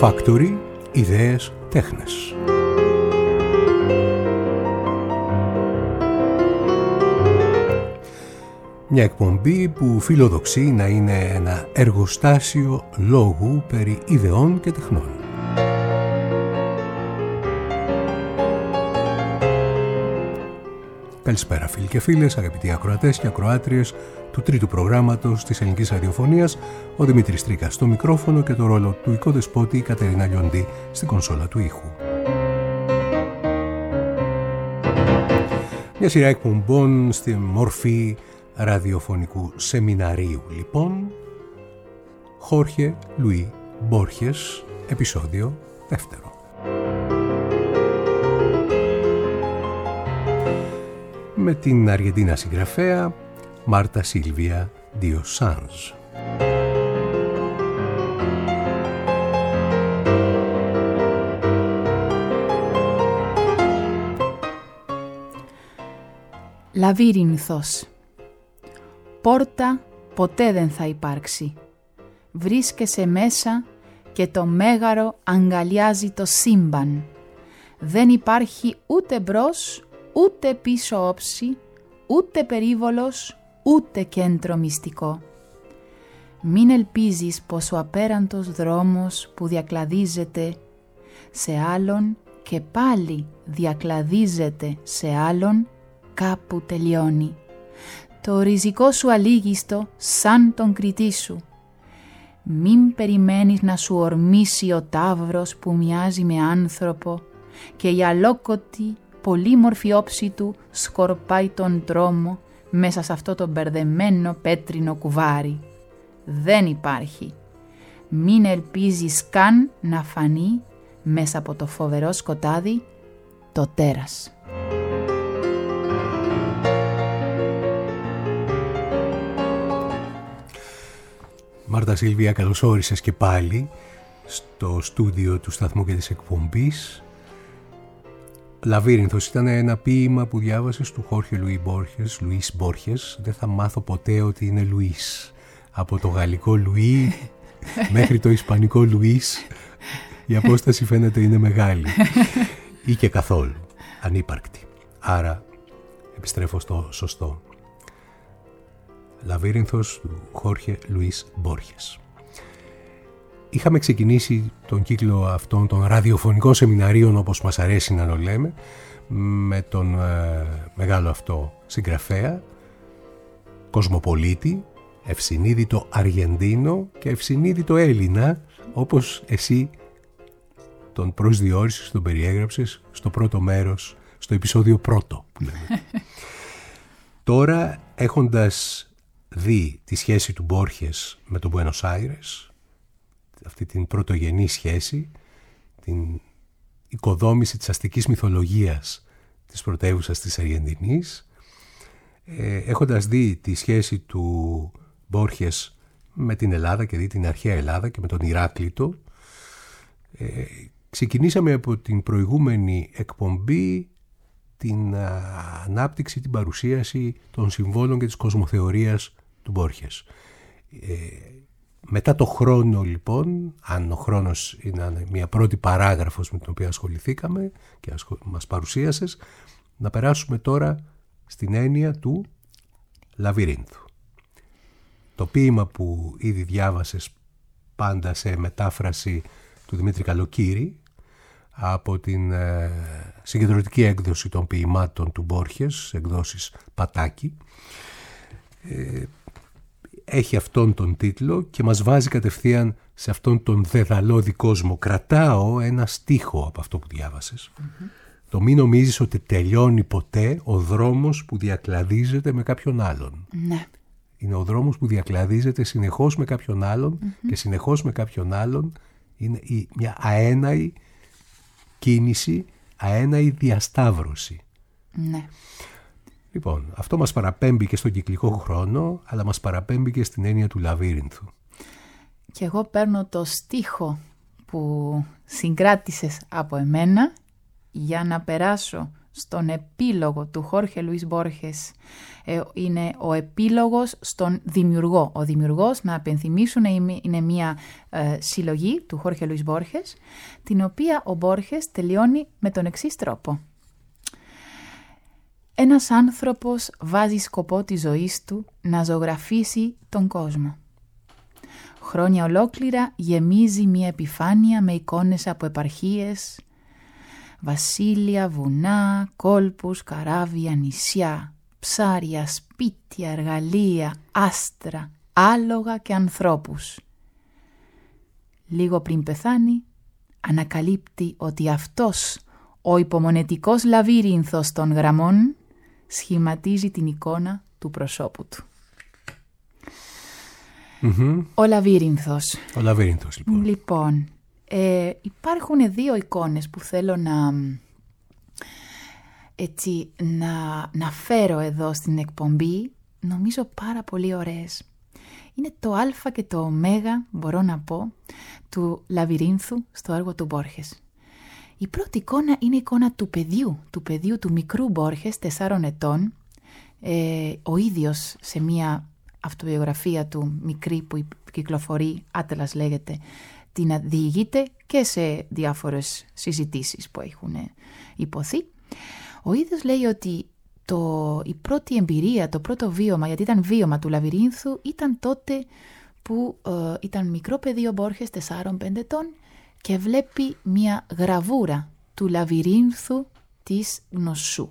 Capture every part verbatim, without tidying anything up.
Factory, ιδέες, τέχνες. Μια εκπομπή που φιλοδοξεί να είναι ένα εργοστάσιο λόγου περί ιδεών και τεχνών. Καλησπέρα φίλοι και φίλες, αγαπητοί ακροατές και ακροάτριες του τρίτου προγράμματος της ελληνικής ραδιοφωνίας, ο Δημήτρης Τρίκας στο μικρόφωνο και το ρόλο του οικοδεσπότη η Κατερίνα Λιοντή στην κονσόλα του ήχου. Μια σειρά εκπομπών στη μορφή ραδιοφωνικού σεμιναρίου λοιπόν. Χόρχε Λουί Μπόρχες, επεισόδιο δεύτερο. Με την Αργεντίνα συγγραφέα Μάρτα Σίλβια Ντίο Σάνζ. Λαβύρινθος. Πόρτα ποτέ δεν θα υπάρξει. Βρίσκεσαι μέσα και το μέγαρο αγκαλιάζει το σύμπαν. Δεν υπάρχει ούτε μπρος, ούτε πίσω όψη, ούτε περίβολος, ούτε κέντρο μυστικό. Μην ελπίζεις πως ο απέραντος δρόμος που διακλαδίζεται σε άλλον και πάλι διακλαδίζεται σε άλλον κάπου τελειώνει. Το ριζικό σου αλήγιστο σαν τον κριτή σου. Μην περιμένεις να σου ορμήσει ο ταύρος που μοιάζει με άνθρωπο και η αλόκοτη πολύμορφη όψη του σκορπάει τον δρόμο μέσα σε αυτό το μπερδεμένο πέτρινο κουβάρι. Δεν υπάρχει. Μην ελπίζεις καν να φανεί μέσα από το φοβερό σκοτάδι το τέρας. Μάρτα Σίλβια, καλώς όρισες και πάλι στο στούντιο του σταθμού και της εκπομπής. Λαβύρινθος ήταν ένα ποίημα που διάβασες του Χόρχε Λουί Μπόρχες, Λουίς Μπόρχες. Δεν θα μάθω ποτέ ότι είναι Λουίς. Από το γαλλικό Λουί μέχρι το ισπανικό Λουίς η απόσταση φαίνεται είναι μεγάλη. Ή και καθόλου ανύπαρκτη. Άρα επιστρέφω στο σωστό. Λαβύρινθος του Χόρχε Λουίς Μπόρχες. Είχαμε ξεκινήσει τον κύκλο αυτών των ραδιοφωνικών σεμιναρίων, όπως μας αρέσει να το λέμε, με τον ε, μεγάλο αυτό συγγραφέα, κοσμοπολίτη, ευσυνείδητο Αργεντίνο και ευσυνείδητο Έλληνα, όπως εσύ τον προσδιορίσεις, τον περιέγραψες στο πρώτο μέρος, στο επεισόδιο πρώτο που λέμε. Τώρα, έχοντας δει τη σχέση του Μπόρχες με τον Μπουένος Άιρες, αυτή την πρωτογενή σχέση, την οικοδόμηση της αστικής μυθολογίας της πρωτεύουσας της Αργεντινής, ε, έχοντας δει τη σχέση του Μπόρχες με την Ελλάδα και δει την αρχαία Ελλάδα και με τον Ηράκλειτο, ε, ξεκινήσαμε από την προηγούμενη εκπομπή την α, ανάπτυξη, την παρουσίαση των συμβόλων και της κοσμοθεωρίας του Μπόρχες. Ε, μετά το χρόνο λοιπόν, αν ο χρόνος είναι μια πρώτη παράγραφος με την οποία ασχοληθήκαμε και ασχολ... μας παρουσίασες, να περάσουμε τώρα στην έννοια του Λαβυρίνθου. Το ποίημα που ήδη διάβασες πάντα σε μετάφραση του Δημήτρη Καλοκύρη από την ε, συγκεντρωτική έκδοση των ποιημάτων του Μπόρχες, εκδόσεις Πατάκη, ε, έχει αυτόν τον τίτλο και μας βάζει κατευθείαν σε αυτόν τον δεδαλώδη κόσμο. Κρατάω ένα στίχο από αυτό που διάβασες. Mm-hmm. Το μην νομίζεις ότι τελειώνει ποτέ ο δρόμος που διακλαδίζεται με κάποιον άλλον. Ναι. Είναι ο δρόμος που διακλαδίζεται συνεχώς με κάποιον άλλον mm-hmm. και συνεχώς με κάποιον άλλον είναι μια αέναη κίνηση, αέναη διασταύρωση. Ναι. Λοιπόν, αυτό μας παραπέμπει και στον κυκλικό χρόνο, αλλά μας παραπέμπει και στην έννοια του λαβύρινθου. Και εγώ παίρνω το στίχο που συγκράτησες από εμένα για να περάσω στον επίλογο του Χόρχε Λουίς Μπόρχες. Είναι ο επίλογος στον δημιουργό. Ο δημιουργός, να απενθυμίσουν, είναι μια ε, συλλογή του Χόρχε Λουίς Μπόρχες, την οποία ο Μπόρχες τελειώνει με τον εξής τρόπο. Ένας άνθρωπος βάζει σκοπό της ζωής του να ζωγραφίσει τον κόσμο. Χρόνια ολόκληρα γεμίζει μια επιφάνεια με εικόνες από επαρχίες, βασίλεια, βουνά, κόλπους, καράβια, νησιά, ψάρια, σπίτια, εργαλεία, άστρα, άλογα και ανθρώπους. Λίγο πριν πεθάνει, ανακαλύπτει ότι αυτός ο υπομονετικός λαβύρινθος των γραμμών σχηματίζει την εικόνα του προσώπου του. Mm-hmm. Ο λαβύρινθος. Ο λαβύρινθος, λοιπόν. Λοιπόν, ε, υπάρχουν δύο εικόνες που θέλω να, έτσι, να, να φέρω εδώ στην εκπομπή, νομίζω πάρα πολύ ωραίες. Είναι το α και το ω, μπορώ να πω, του λαβυρίνθου στο έργο του Μπόρχες. Η πρώτη εικόνα είναι η εικόνα του παιδιού, του παιδιού του μικρού Μπόρχες, τεσσάρων ετών. Ε, ο ίδιος σε μια αυτοβιογραφία του μικρή που κυκλοφορεί, Άτλας λέγεται, την διηγείται και σε διάφορες συζητήσεις που έχουν υποθεί. Ο ίδιος λέει ότι το, η πρώτη εμπειρία, το πρώτο βίωμα, γιατί ήταν βίωμα του λαβυρίνθου, ήταν τότε που ε, ήταν μικρό παιδί ο Μπόρχες, τεσσάρων πέντε ετών, και βλέπει μια γραβούρα του λαβυρίνθου της γνωσού.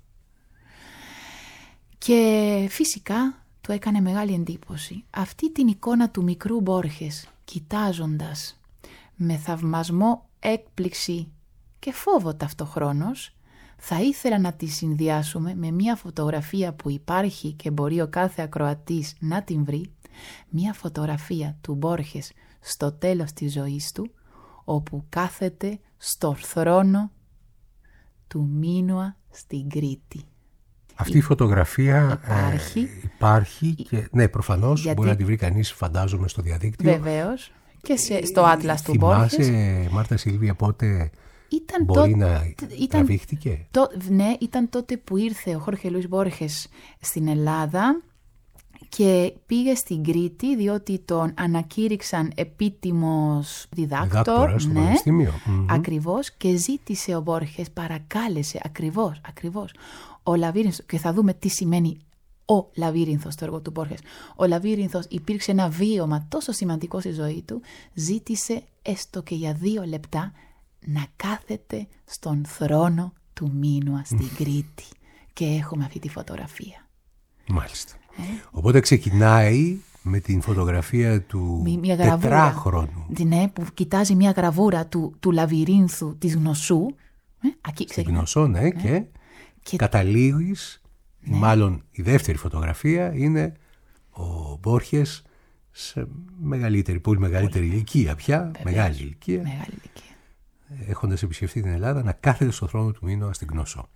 Και φυσικά του έκανε μεγάλη εντύπωση. Αυτή την εικόνα του μικρού Μπόρχες, κοιτάζοντας με θαυμασμό, έκπληξη και φόβο ταυτοχρόνως, θα ήθελα να τη συνδυάσουμε με μια φωτογραφία που υπάρχει και μπορεί ο κάθε ακροατής να την βρει, μια φωτογραφία του Μπόρχες στο τέλος της ζωής του, όπου κάθεται στο θρόνο του Μίνουα στην Κρήτη. Αυτή η φωτογραφία υπάρχει, ε, υπάρχει και ναι, προφανώς γιατί... μπορεί να τη βρει κανείς, φαντάζομαι, στο διαδίκτυο. Βεβαίως, και σε, στο Άτλας του Μπόρχες. Θυμάσαι, Μάρτα Σίλβια, πότε ήταν μπορεί το, να ήταν, τραβήχτηκε? Το, ναι, ήταν τότε που ήρθε ο Χόρχε Λουίς Μπόρχες στην Ελλάδα και πήγε στην Κρήτη, διότι τον ανακήρυξαν επίτιμος διδάκτορ, στο ναι, πανεπιστήμιο. Mm-hmm. Ακριβώς, και ζήτησε ο Μπόρχες, παρακάλεσε, ακριβώς, ακριβώς, ο Λαβύρινθος, και θα δούμε τι σημαίνει ο Λαβύρινθος στο έργο του Μπόρχες. Ο Λαβύρινθος υπήρξε ένα βίωμα τόσο σημαντικό στη ζωή του, ζήτησε έστω και για δύο λεπτά να κάθεται στον θρόνο του Μίνουα στην Κρήτη. Και έχουμε αυτή τη φωτογραφία. Μάλιστα. Ε? Οπότε ξεκινάει με την φωτογραφία του μια τετράχρονου. Ναι, που κοιτάζει μια γραβούρα του, του λαβυρίνθου της γνωσού. Ε, εκεί Στην γνωσό, ναι, ε? και, και καταλήγεις, ναι. Μάλλον η δεύτερη φωτογραφία είναι ο Μπόρχες σε μεγαλύτερη, πολύ μεγαλύτερη πολύ. ηλικία πια, Βεβαίως. μεγάλη ηλικία. Μεγάλη ηλικία. Έχοντας επισκεφθεί την Ελλάδα, να κάθεται στο θρόνο του Μίνουα στην γνωσό.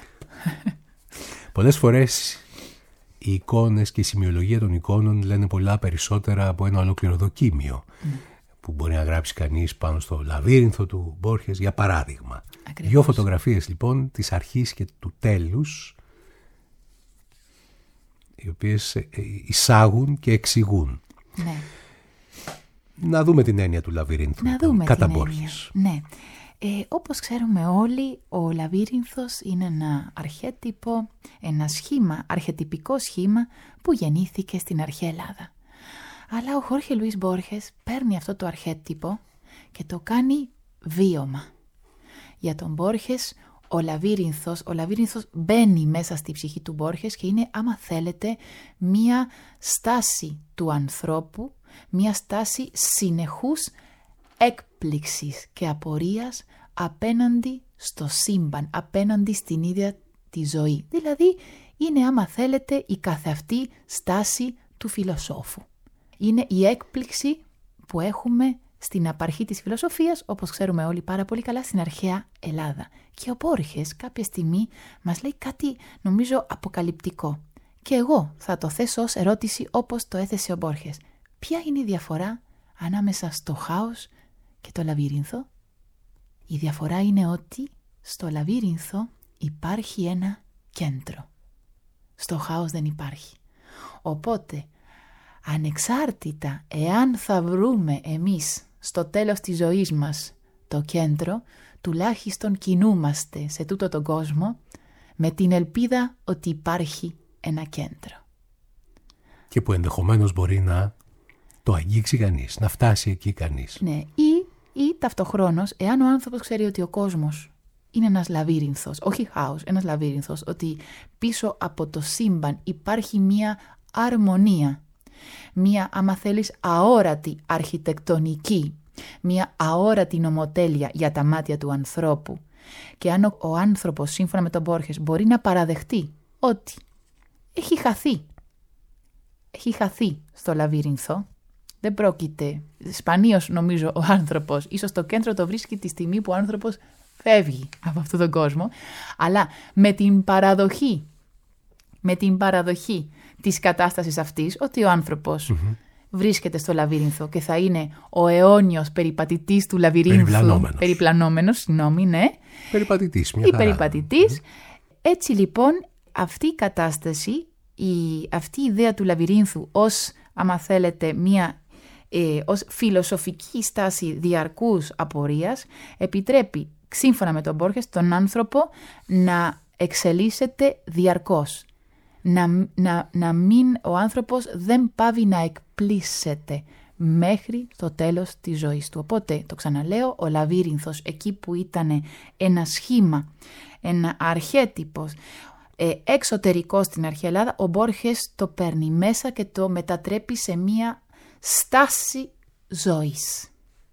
Πολλές φορές οι εικόνες και η σημειολογία των εικόνων λένε πολλά περισσότερα από ένα ολόκληρο δοκίμιο mm. που μπορεί να γράψει κανείς πάνω στο λαβύρινθο του Μπόρχες, για παράδειγμα. Ακριβώς. Δύο φωτογραφίες λοιπόν της αρχής και του τέλους, οι οποίες εισάγουν και εξηγούν. Ναι. Να δούμε την έννοια του λαβύρινθου. Να δούμε κατά την Μπόρχες. έννοια. Ναι. Ε, όπως ξέρουμε όλοι, ο λαβύρινθος είναι ένα αρχέτυπο, ένα σχήμα, αρχετυπικό σχήμα που γεννήθηκε στην αρχαία Ελλάδα. Αλλά ο Χόρχε Λουίς Μπόρχες παίρνει αυτό το αρχέτυπο και το κάνει βίωμα. Για τον Μπόρχες ο λαβύρινθος, ο λαβύρινθος μπαίνει μέσα στη ψυχή του Μπόρχες και είναι, άμα θέλετε, μία στάση του ανθρώπου, μία στάση συνεχούς έκπληξης και απορίας απέναντι στο σύμπαν, απέναντι στην ίδια τη ζωή. Δηλαδή είναι, άμα θέλετε, η καθεαυτή στάση του φιλοσόφου. Είναι η έκπληξη που έχουμε στην απαρχή της φιλοσοφίας, όπως ξέρουμε όλοι πάρα πολύ καλά, στην αρχαία Ελλάδα. Και ο Μπόρχες κάποια στιγμή μας λέει κάτι, νομίζω, αποκαλυπτικό. Και εγώ θα το θέσω ως ερώτηση όπως το έθεσε ο Μπόρχες. Ποια είναι η διαφορά ανάμεσα στο χάος και το λαβύρινθο? Η διαφορά είναι ότι στο λαβύρινθο υπάρχει ένα κέντρο. Στο χάος δεν υπάρχει. Οπότε, ανεξάρτητα εάν θα βρούμε εμείς στο τέλος της ζωής μας το κέντρο, τουλάχιστον κινούμαστε σε τούτο τον κόσμο με την ελπίδα ότι υπάρχει ένα κέντρο. Και που ενδεχομένως μπορεί να το αγγίξει κανείς, να φτάσει εκεί κανείς. Ναι, ή, ή ταυτοχρόνως, εάν ο άνθρωπος ξέρει ότι ο κόσμος είναι ένας λαβύρινθος, όχι χάος, ένας λαβύρινθος, ότι πίσω από το σύμπαν υπάρχει μία αρμονία, μία, άμα θέλεις, αόρατη αρχιτεκτονική, μία αόρατη νομοτέλεια για τα μάτια του ανθρώπου. Και αν ο, ο άνθρωπος, σύμφωνα με τον Μπόρχες, μπορεί να παραδεχτεί ότι έχει χαθεί, έχει χαθεί στο λαβύρινθο, δεν πρόκειται, σπανίως νομίζω ο άνθρωπος, ίσως το κέντρο το βρίσκει τη στιγμή που ο άνθρωπος φεύγει από αυτόν τον κόσμο, αλλά με την παραδοχή, με την παραδοχή της κατάστασης αυτής, ότι ο άνθρωπος mm-hmm. βρίσκεται στο λαβύρινθο και θα είναι ο αιώνιος περιπατητής του λαβυρίνθου. Περιπλανόμενος. Περιπλανόμενος, συγγνώμη, ναι. Περιπατητής, μια Ή χαρά. περιπατητής. Έτσι λοιπόν, αυτή η κατάσταση, η, αυτή η ιδέα του λαβυρίνθου ως, άμα θέλετε, μια ε, ως φιλοσοφική στάση διαρκούς απορίας, επιτρέπει, σύμφωνα με τον Μπόρχες, τον άνθρωπο να εξελίσσεται διαρκώς. Να, να, να μην, ο άνθρωπος δεν πάβει να εκπλήσεται μέχρι το τέλος της ζωής του. Οπότε, το ξαναλέω, ο λαβύρινθος, εκεί που ήταν ένα σχήμα, ένα αρχέτυπος, ε, εξωτερικό στην αρχαία Ελλάδα, ο Μπόρχες το παίρνει μέσα και το μετατρέπει σε μία στάση ζωής.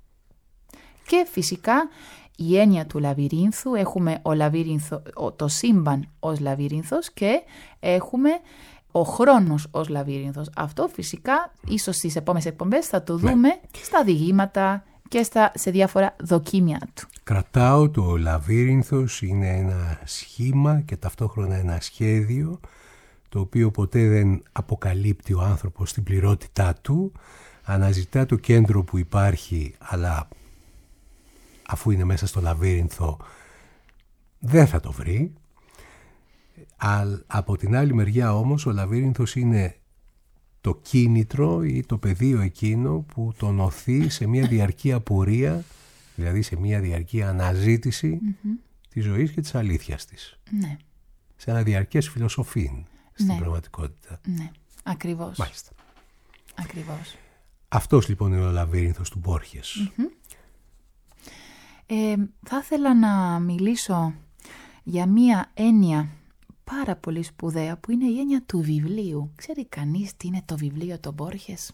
Και φυσικά η έννοια του λαβυρίνθου, έχουμε ο λαβύρινθο, το σύμπαν ως λαβύρινθος και έχουμε ο χρόνος ως λαβύρινθος. Αυτό φυσικά ίσως στις επόμενες εκπομπές θα το δούμε ναι. στα διηγήματα και στα, σε διάφορα δοκίμια του. Κρατάω το λαβύρινθος είναι ένα σχήμα και ταυτόχρονα ένα σχέδιο το οποίο ποτέ δεν αποκαλύπτει ο άνθρωπος την πληρότητά του, αναζητά το κέντρο που υπάρχει, αλλά αφού είναι μέσα στο λαβύρινθο δεν θα το βρει. Αλλά από την άλλη μεριά όμως ο λαβύρινθος είναι το κίνητρο ή το πεδίο εκείνο που τον οθεί σε μια διαρκή απορία, δηλαδή σε μια διαρκή αναζήτηση mm-hmm. της ζωής και της αλήθειας της. Ναι. Σε ένα διαρκές φιλοσοφήν στην ναι. πραγματικότητα. Ναι, ακριβώς. Μάλιστα. Ακριβώς. Αυτός λοιπόν είναι ο λαβύρινθος του Μπόρχες. Mm-hmm. Ε, θα ήθελα να μιλήσω για μία έννοια πάρα πολύ σπουδαία που είναι η έννοια του βιβλίου. Ξέρει κανείς τι είναι το βιβλίο των Μπόρχες?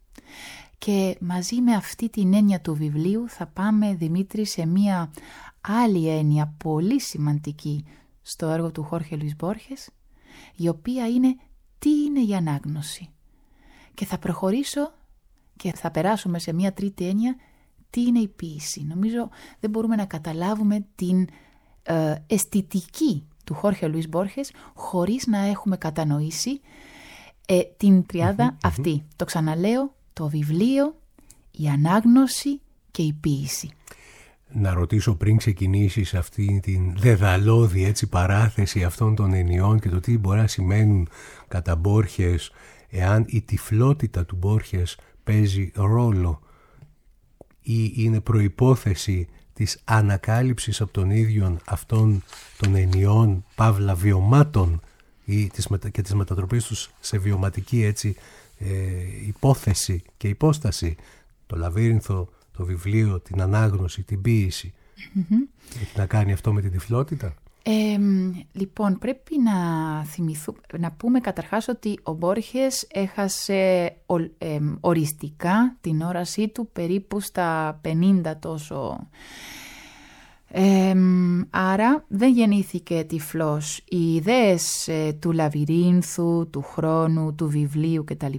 Και μαζί με αυτή την έννοια του βιβλίου θα πάμε, Δημήτρη, σε μία άλλη έννοια πολύ σημαντική στο έργο του Χόρχε Λουίς Μπόρχες, η οποία είναι τι είναι η ανάγνωση. Και θα προχωρήσω και θα περάσουμε σε μία τρίτη έννοια, τι είναι η ποίηση. Νομίζω δεν μπορούμε να καταλάβουμε την ε, αισθητική του Χόρχε Λουίς Μπόρχες χωρίς να έχουμε κατανοήσει ε, την τριάδα mm-hmm, αυτή. Mm-hmm. Το ξαναλέω, το βιβλίο, η ανάγνωση και η ποίηση. Να ρωτήσω πριν ξεκινήσεις αυτή την δεδαλώδη έτσι, παράθεση αυτών των ενιών και το τι μπορεί να σημαίνουν κατά Μπόρχες, εάν η τυφλότητα του Μπόρχες παίζει ρόλο ή είναι προϋπόθεση της ανακάλυψης από τον ίδιο αυτών των ενιών παύλα βιωμάτων ή της μετα... και της μετατροπής τους σε βιωματική έτσι, ε, υπόθεση και υπόσταση, το λαβύρινθο, το βιβλίο, την ανάγνωση, την ποίηση. Mm-hmm. Έχει να κάνει αυτό με την τυφλότητα? Ε, λοιπόν, πρέπει να θυμηθούμε, να πούμε καταρχάς ότι ο Μπόρχες έχασε ο, ε, οριστικά την όρασή του περίπου στα πενήντα τόσο. Ε, άρα δεν γεννήθηκε τυφλός. Οι ιδέες ε, του λαβυρίνθου, του χρόνου, του βιβλίου κτλ.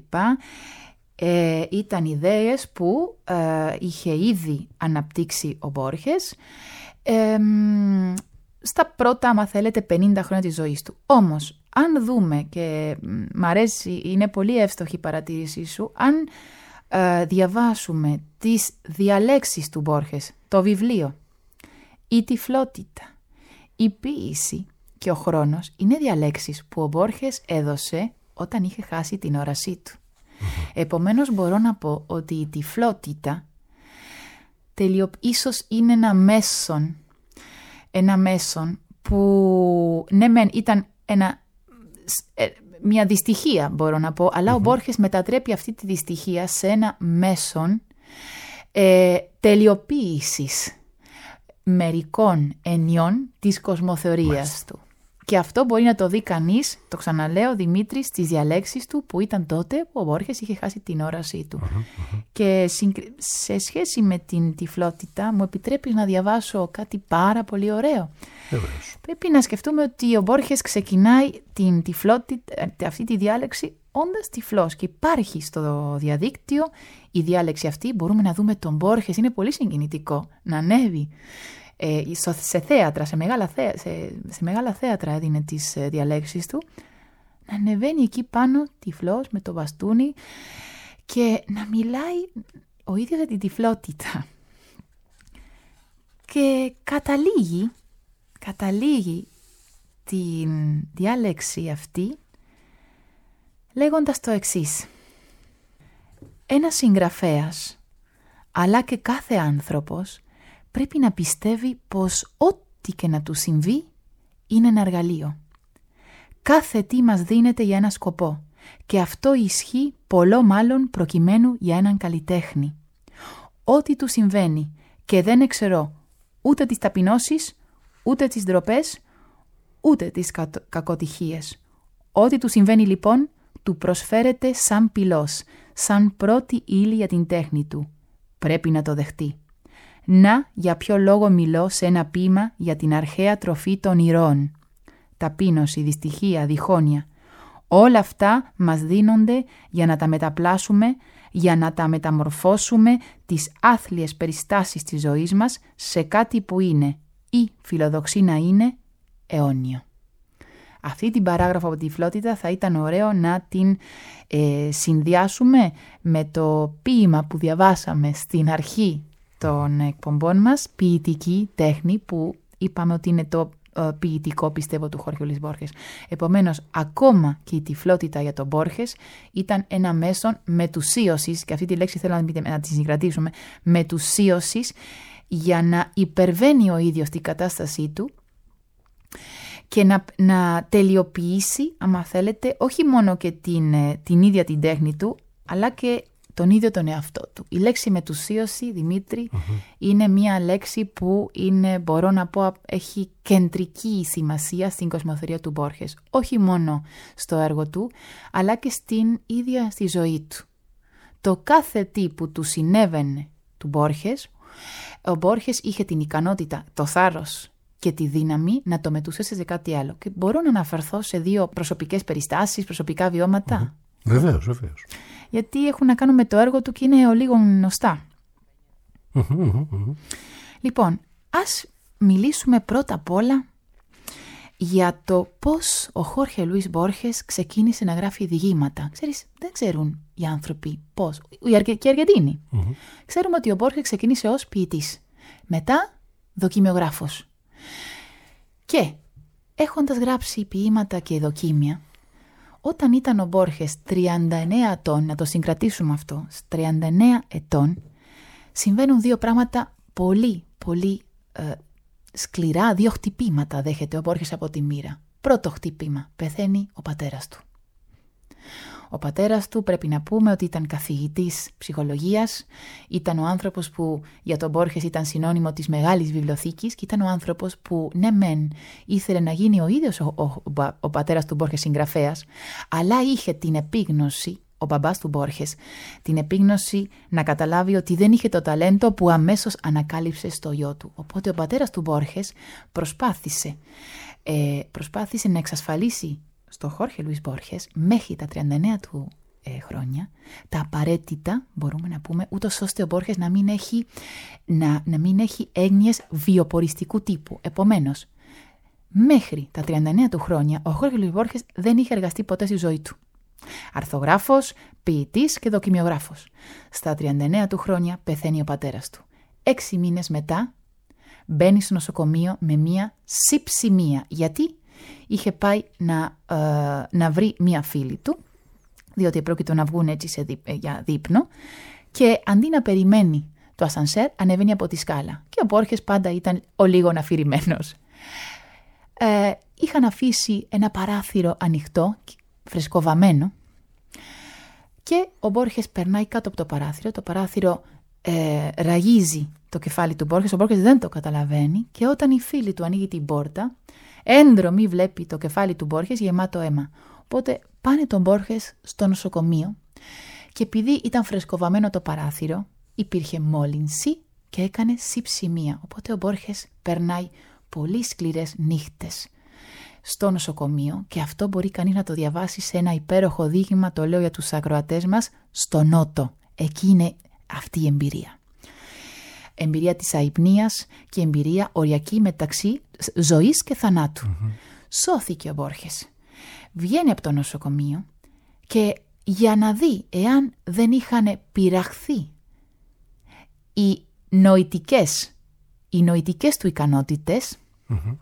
Ε, ήταν ιδέες που ε, είχε ήδη αναπτύξει ο Μπόρχες ε, στα πρώτα, άμα θέλετε, πενήντα χρόνια της ζωής του. Όμως, αν δούμε, και μ' αρέσει, είναι πολύ εύστοχη η παρατήρησή σου, αν ε, διαβάσουμε τις διαλέξεις του Μπόρχες, το βιβλίο, η τυφλότητα, η ποίηση, και ο χρόνος είναι διαλέξεις που ο Μπόρχες έδωσε όταν είχε χάσει την όρασή του. Mm-hmm. Επομένως μπορώ να πω ότι η τυφλότητα τελειω... ίσως είναι ένα μέσον, ένα μέσον που ναι μεν ήταν ένα, μια δυστυχία μπορώ να πω, αλλά mm-hmm. ο Μπόρχες μετατρέπει αυτή τη δυστυχία σε ένα μέσον ε, τελειοποίησης μερικών ενιών της κοσμοθεωρίας του. Και αυτό μπορεί να το δει κανείς, το ξαναλέω Δημήτρη, στις διαλέξεις του που ήταν τότε που ο Μπόρχες είχε χάσει την όρασή του. Uh-huh, uh-huh. Και σε σχέση με την τυφλότητα μου επιτρέπεις να διαβάσω κάτι πάρα πολύ ωραίο. Uh-huh. Πρέπει να σκεφτούμε ότι ο Μπόρχες ξεκινάει την τυφλότητα, αυτή τη διάλεξη όντας τυφλός και υπάρχει στο διαδίκτυο η διάλεξη αυτή. Μπορούμε να δούμε τον Μπόρχες, είναι πολύ συγκινητικό να ανέβει ε, σε θέατρα, σε μεγάλα, θέα, σε, σε μεγάλα θέατρα έδινε τις ε, διαλέξεις του, να ανεβαίνει εκεί πάνω τυφλός με το μπαστούνι και να μιλάει ο ίδιος για την τυφλότητα. Και καταλήγει, καταλήγει την διάλεξη αυτή λέγοντας το εξής. Ένας συγγραφέας, αλλά και κάθε άνθρωπος, πρέπει να πιστεύει πως ό,τι και να του συμβεί είναι ένα εργαλείο. Κάθε τι μας δίνεται για ένα σκοπό και αυτό ισχύει πολλό μάλλον προκειμένου για έναν καλλιτέχνη. Ό,τι του συμβαίνει και δεν εξαιρώ ούτε τις ταπεινώσεις, ούτε τις ντροπές, ούτε τις κα- κακοτυχίες. Ό,τι του συμβαίνει λοιπόν του προσφέρεται σαν πυλός, σαν πρώτη ύλη για την τέχνη του. Πρέπει να το δεχτεί. Να για ποιο λόγο μιλώ σε ένα ποίημα για την αρχαία τροφή των ηρώων. Ταπείνωση, δυστυχία, διχόνοια. Όλα αυτά μας δίνονται για να τα μεταπλάσουμε, για να τα μεταμορφώσουμε τις άθλιες περιστάσεις της ζωής μας σε κάτι που είναι ή φιλοδοξεί να είναι αιώνιο. Αυτή την παράγραφο από τη τυφλότητα θα ήταν ωραίο να την ε, συνδυάσουμε με το ποίημα που διαβάσαμε στην αρχή των εκπομπών μας, ποιητική τέχνη, που είπαμε ότι είναι το ε, ποιητικό πιστεύω του Χόρχε Λουίς Μπόρχες. Επομένως, ακόμα και η τυφλότητα για τον Μπόρχες ήταν ένα μέσον μετουσίωσης, και αυτή τη λέξη θέλω να, να τη συγκρατήσουμε, μετουσίωσης, για να υπερβαίνει ο ίδιος την κατάστασή του και να, να τελειοποιήσει, άμα θέλετε, όχι μόνο και την, την ίδια την τέχνη του, αλλά και τον ίδιο τον εαυτό του. Η λέξη μετουσίωση, Δημήτρη, mm-hmm. είναι μια λέξη που είναι, μπορώ να πω, έχει κεντρική σημασία στην κοσμοθεωρία του Μπόρχες. Όχι μόνο στο έργο του, αλλά και στην ίδια στη ζωή του. Το κάθε τι που του συνέβαινε του Μπόρχες, ο Μπόρχες είχε την ικανότητα, το θάρρος και τη δύναμη να το μετουσιώσει σε κάτι άλλο. Και μπορώ να αναφερθώ σε δύο προσωπικές περιστάσεις, προσωπικά βιώματα. Mm-hmm. Βεβαίως, βεβαίως. Γιατί έχουν να κάνουν με το έργο του και είναι ο λίγο γνωστά. Mm-hmm, mm-hmm. Λοιπόν, ας μιλήσουμε πρώτα απ' όλα για το πώς ο Χόρχε Λουίς Μπόρχες ξεκίνησε να γράφει διηγήματα. Ξέρεις, δεν ξέρουν οι άνθρωποι πώς. Οι Αργε... και οι Αργεντίνοι. Mm-hmm. Ξέρουμε ότι ο Μπόρχες ξεκίνησε ως ποιητής. Μετά δοκιμιογράφος. Και έχοντας γράψει ποίηματα και δοκίμια, όταν ήταν ο Μπόρχες τριάντα εννέα ετών, να το συγκρατήσουμε αυτό, τριάντα εννέα ετών, συμβαίνουν δύο πράγματα πολύ, πολύ ε, σκληρά, δύο χτυπήματα δέχεται ο Μπόρχες από τη μοίρα. Πρώτο χτύπημα, πεθαίνει ο πατέρας του. Ο πατέρας του πρέπει να πούμε ότι ήταν καθηγητής ψυχολογίας, ήταν ο άνθρωπος που για τον Μπόρχες ήταν συνώνυμο της μεγάλης βιβλιοθήκης και ήταν ο άνθρωπος που ναι μεν ήθελε να γίνει ο ίδιος ο, ο, ο, ο πατέρας του Μπόρχες συγγραφέας, αλλά είχε την επίγνωση, ο μπαμπάς του Μπόρχες, την επίγνωση να καταλάβει ότι δεν είχε το ταλέντο που αμέσως ανακάλυψε στο γιο του. Οπότε ο πατέρας του Μπόρχες προσπάθησε, ε, προσπάθησε να εξασφαλίσει στο Χόρχε Λουίς Μπόρχες μέχρι τα τριάντα εννέα του ε, χρόνια τα απαραίτητα, μπορούμε να πούμε, ούτως ώστε ο Μπόρχες να μην έχει, να, να μην έχει έννοιες βιοποριστικού τύπου. Επομένως, μέχρι τα τριάντα εννέα του χρόνια ο Χόρχε Λουίς Μπόρχες δεν είχε εργαστεί ποτέ στη ζωή του. Αρθογράφος, ποιητής και δοκιμιογράφος. Στα τριάντα εννέα του χρόνια πεθαίνει ο πατέρας του. Έξι μήνες μετά μπαίνει στο νοσοκομείο με μία συψημία. Γιατί? είχε πάει να, ε, να βρει μία φίλη του, διότι επρόκειτο να βγουν έτσι σε δι, για δείπνο, και αντί να περιμένει το ασανσέρ, ανεβαίνει από τη σκάλα. Και ο Μπόρχες πάντα ήταν ο λίγον αφηρημένος. Ε, είχαν αφήσει ένα παράθυρο ανοιχτό, φρεσκοβαμένο, και ο Μπόρχες περνάει κάτω από το παράθυρο. Το παράθυρο ε, ραγίζει το κεφάλι του Μπόρχες. Ο Μπόρχες δεν το καταλαβαίνει, και όταν η φίλη του ανοίγει την πόρτα, έντρομη βλέπει το κεφάλι του Μπόρχες γεμάτο αίμα. Οπότε πάνε τον Μπόρχες στο νοσοκομείο, και επειδή ήταν φρεσκοβαμένο το παράθυρο, υπήρχε μόλυνση και έκανε συψημία. Οπότε ο Μπόρχες περνάει πολύ σκληρές νύχτες στο νοσοκομείο, και αυτό μπορεί κανείς να το διαβάσει σε ένα υπέροχο δείγμα, το λέω για τους ακροατές μας, στο Νότο. Εκεί είναι αυτή η εμπειρία. Εμπειρία της αϊπνίας και εμπειρία οριακή μεταξύ ζωής και θανάτου. Mm-hmm. Σώθηκε ο Μπόρχες. Βγαίνει από το νοσοκομείο, και για να δει εάν δεν είχαν πειραχθεί οι νοητικές, οι νοητικές του ικανότητες, mm-hmm.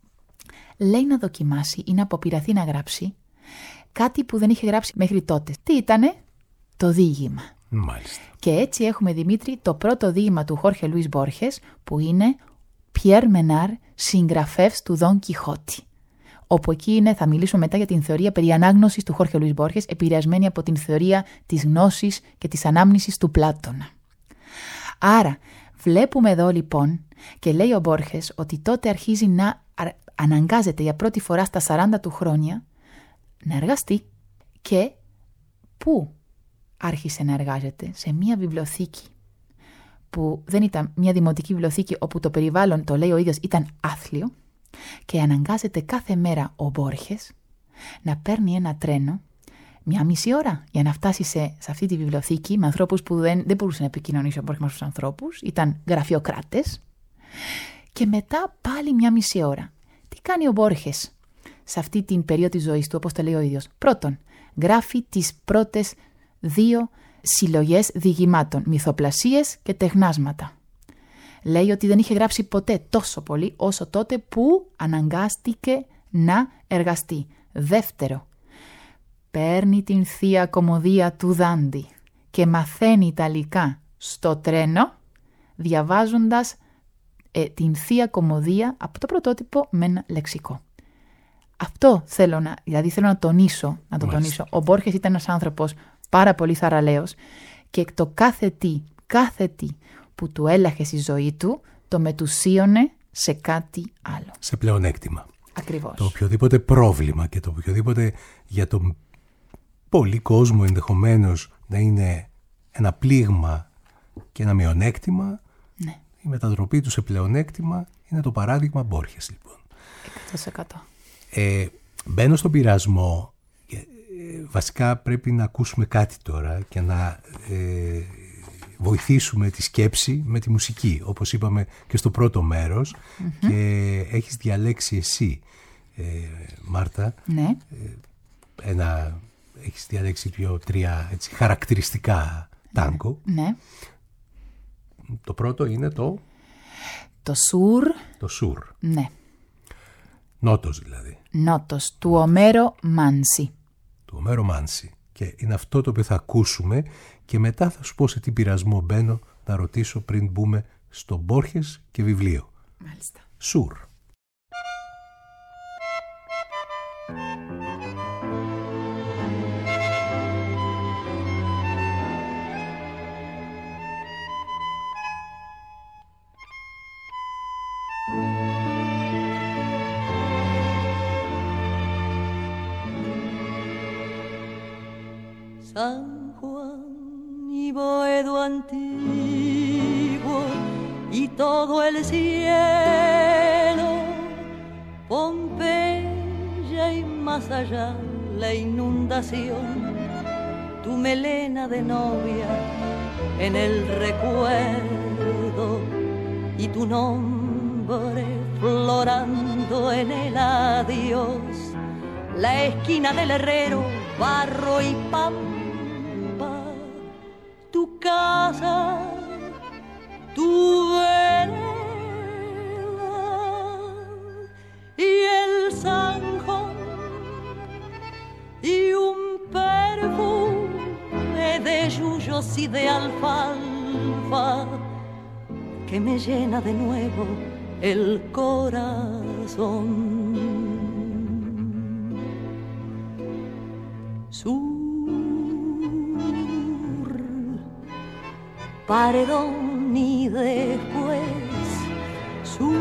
λέει να δοκιμάσει ή να αποπειραθεί να γράψει κάτι που δεν είχε γράψει μέχρι τότε. Τι ήτανε? Το διήγημα. Μάλιστα. Και έτσι έχουμε, Δημήτρη, το πρώτο διήγημα του Χόρχε Λουίς Μπόρχες, που είναι Πιέρ Μενάρ, συγγραφεύς του Δον Κιχώτη. Όπου εκεί είναι, θα μιλήσουμε μετά για την θεωρία περί ανάγνωσης του Χόρχε Λουίς Μπόρχες, επηρεασμένη από την θεωρία της γνώσης και της ανάμνησης του Πλάτωνα. Άρα, βλέπουμε εδώ λοιπόν, και λέει ο Μπόρχες ότι τότε αρχίζει να αναγκάζεται για πρώτη φορά στα σαράντα του χρόνια να εργαστεί. Και πού άρχισε να εργάζεται? Σε μία βιβλιοθήκη, που δεν ήταν μια δημοτική βιβλιοθήκη, όπου το περιβάλλον, το λέει ο ίδιος, ήταν άθλιο, και αναγκάζεται κάθε μέρα ο Μπόρχες να παίρνει ένα τρένο μια μισή ώρα για να φτάσει σε, σε αυτή τη βιβλιοθήκη, με ανθρώπους που δεν, δεν μπορούσε να επικοινωνήσει ο Μπόρχες με τους ανθρώπους, ήταν γραφειοκράτες, και μετά πάλι μια μισή ώρα. Τι κάνει ο Μπόρχες σε αυτή την περίοδο της ζωής του, όπως το λέει ο ίδιος? Πρώτον, γράφει τις πρώτες δύο συλλογές διηγημάτων, μυθοπλασίες και τεχνάσματα. Λέει ότι δεν είχε γράψει ποτέ τόσο πολύ όσο τότε που αναγκάστηκε να εργαστεί. Δεύτερο, παίρνει την Θεία Κωμωδία του Δάντη και μαθαίνει Ιταλικά στο τρένο, διαβάζοντας ε, την Θεία Κωμωδία από το πρωτότυπο με ένα λεξικό. Αυτό θέλω να, δηλαδή θέλω να τονίσω, να το τονίσω. Ο Μπόρχες ήταν ένας άνθρωπος πάρα πολύ θαραλέος, και το κάθε τι, κάθε τι που του έλαχε στη ζωή του, το μετουσίωνε σε κάτι άλλο. Σε πλεονέκτημα. Ακριβώς. Το οποιοδήποτε πρόβλημα και το οποιοδήποτε για τον πολύ κόσμο ενδεχομένως να είναι ένα πλήγμα και ένα μειονέκτημα, ναι. Η μετατροπή του σε πλεονέκτημα είναι το παράδειγμα Μπόρχες, λοιπόν. εκατό τοις εκατό. Ε, μπαίνω στον πειρασμό. Ε, βασικά πρέπει να ακούσουμε κάτι τώρα και να ε, βοηθήσουμε τη σκέψη με τη μουσική, όπως είπαμε και στο πρώτο μέρος. Mm-hmm. Και έχεις διαλέξει εσύ, ε, Μάρτα, ναι. ε, ένα, έχεις διαλέξει δύο-τρία έτσι, χαρακτηριστικά τάγκο. Ναι. Το πρώτο είναι το... Το Σουρ. Το Σουρ. Ναι. Νότος δηλαδή. Νότος, του Ομέρο Μάνση. Του Ομέρο Μάνση. Και είναι αυτό το οποίο θα ακούσουμε, και μετά θα σου πω σε τι πειρασμό μπαίνω να ρωτήσω πριν μπούμε στο Μπόρχες και βιβλίο. Μάλιστα. Σουρ. San Juan y Boedo antiguo y todo el cielo, Pompeya y más allá la inundación, tu melena de novia en el recuerdo y tu nombre florando en el adiós, la esquina del herrero, barro y pampa, tu casa, tu vereda y el San caballos y de alfalfa que me llena de nuevo el corazón. Sur, paredón y después sur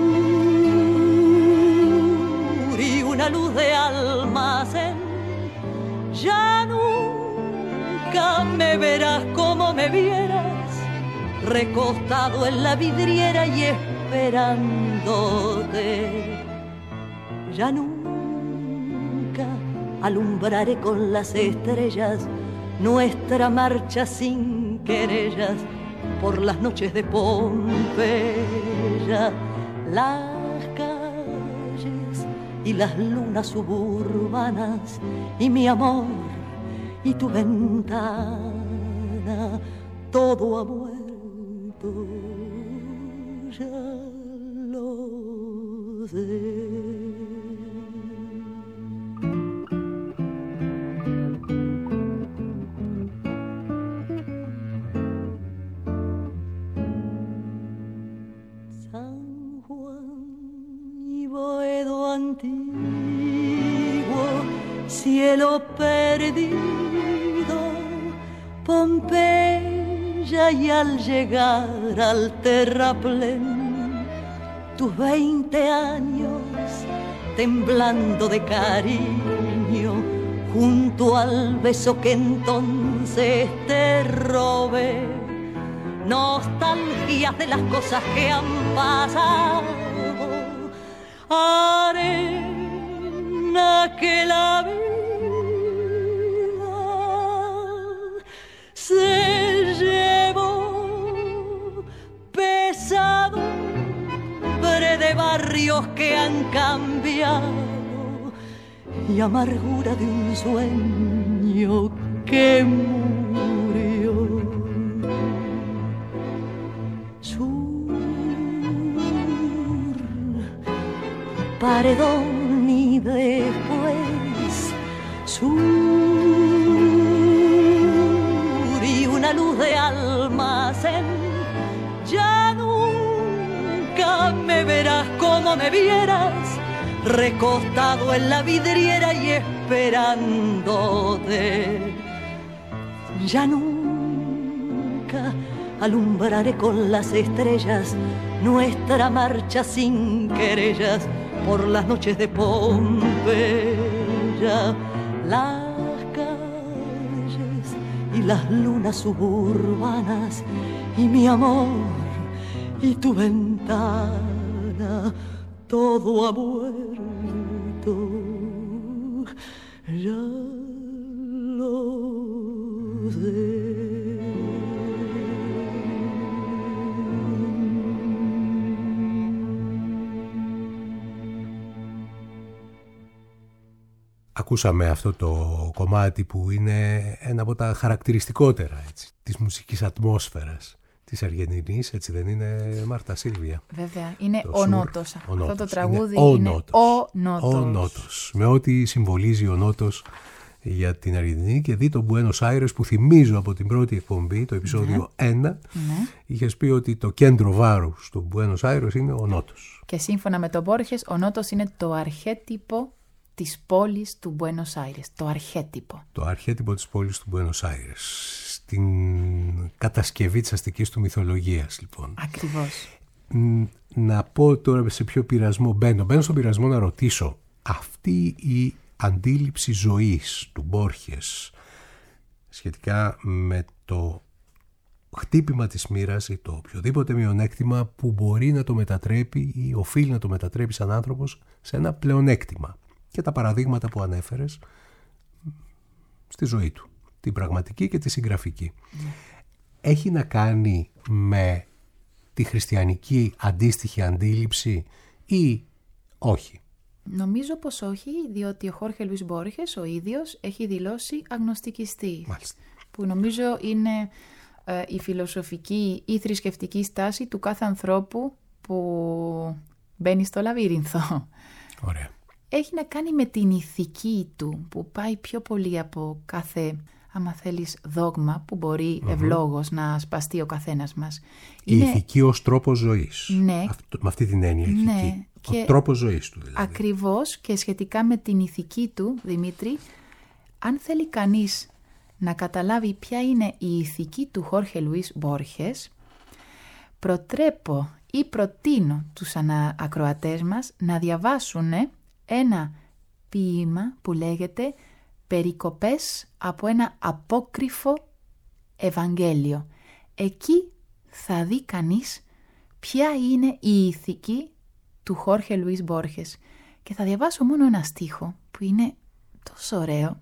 y una luz de almacén. Ya nunca me verás como me vieras, recostado en la vidriera y esperándote. Ya nunca alumbraré con las estrellas nuestra marcha sin querellas por las noches de Pompeya. Las calles y las lunas suburbanas y mi amor y tu ventana, todo ha muerto, ya lo sé. San Juan y Boedo antiguo, cielo perdido, Pompeya, y al llegar al terraplén, tus veinte años temblando de cariño, junto al beso que entonces te robé. Nostalgias de las cosas que han pasado, arena que la vida se llevó, pesadumbre de barrios que han cambiado y amargura de un sueño que murió. Sur, paredón y después sur y una luz de almacén. Ya nunca me verás como me vieras, recostado en la vidriera y esperándote. Ya nunca alumbraré con las estrellas nuestra marcha sin querellas por las noches de Pompeya. Las calles y las lunas suburbanas y mi amor y tu ventana, todo ha muerto, ya lo sé. Ακούσαμε αυτό το κομμάτι που είναι ένα από τα χαρακτηριστικότερα, έτσι, της μουσικής ατμόσφαιρας της Αργεντινής, έτσι δεν είναι, Μάρτα Σίλβια? Βέβαια, είναι το ο σουρ, Νότος. ο Αυτό νότος. το τραγούδι είναι, είναι ο ο Νότος. Νότος. Ο Νότος. Με ό,τι συμβολίζει ο Νότος για την Αργεντινή, και δει τον Buenos Aires, που θυμίζω από την πρώτη εκπομπή, το επεισόδιο ναι. ένα, ναι. είχες πει ότι το κέντρο βάρους του Buenos Aires είναι ο Νότος. Και σύμφωνα με τον Μπόρχες, ο Νότος είναι το αρχέτυπο της πόλης του Buenos Aires. Το αρχέτυπο. Το αρχέτυπο της πόλης του Buenos Aires. Στην κατασκευή της αστικής του μυθολογίας, λοιπόν. Ακριβώς. Να πω τώρα σε ποιο πειρασμό μπαίνω. Μπαίνω στον πειρασμό να ρωτήσω, αυτή η αντίληψη ζωής του Μπόρχες σχετικά με το χτύπημα της μοίρας ή το οποιοδήποτε μειονέκτημα που μπορεί να το μετατρέπει ή οφείλει να το μετατρέπει σαν άνθρωπος σε ένα πλεονέκτημα, και τα παραδείγματα που ανέφερες στη ζωή του, την πραγματική και τη συγγραφική, mm. έχει να κάνει με τη χριστιανική αντίστοιχη αντίληψη ή όχι? Νομίζω πως όχι, διότι ο Χόρχε Λουίς Μπόρχες ο ίδιος έχει δηλώσει αγνωστικιστή. Μάλιστα. Που νομίζω είναι ε, η φιλοσοφική ή θρησκευτική στάση του κάθε ανθρώπου που μπαίνει στο λαβύρινθο. Ωραία. Έχει να κάνει με την ηθική του, που πάει πιο πολύ από κάθε άμα θέλεις δόγμα που μπορεί mm-hmm. ευλόγως να σπαστεί ο καθένας μας. Η είναι... ηθική ως τρόπος ζωής. Ναι. Αυτό, με αυτή την έννοια ηθική. Ναι. Ο και τρόπος ζωής του δηλαδή. Ακριβώς, και σχετικά με την ηθική του, Δημήτρη, αν θέλει κανείς να καταλάβει ποια είναι η ηθική του Χόρχε Λουίς Μπόρχες, προτρέπω ή προτείνω τους ακροατές μας να διαβάσουν ένα ποίημα που λέγεται «Περικοπές από ένα απόκριφο Ευαγγέλιο». Εκεί θα δει κανείς ποια είναι η ηθική του Χόρχε Λουίς Μπόρχες. Και θα διαβάσω μόνο ένα στίχο που είναι τόσο ωραίο.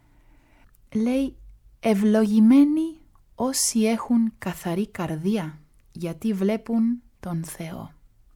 Λέει «Ευλογημένοι όσοι έχουν καθαρή καρδία, γιατί βλέπουν τον Θεό».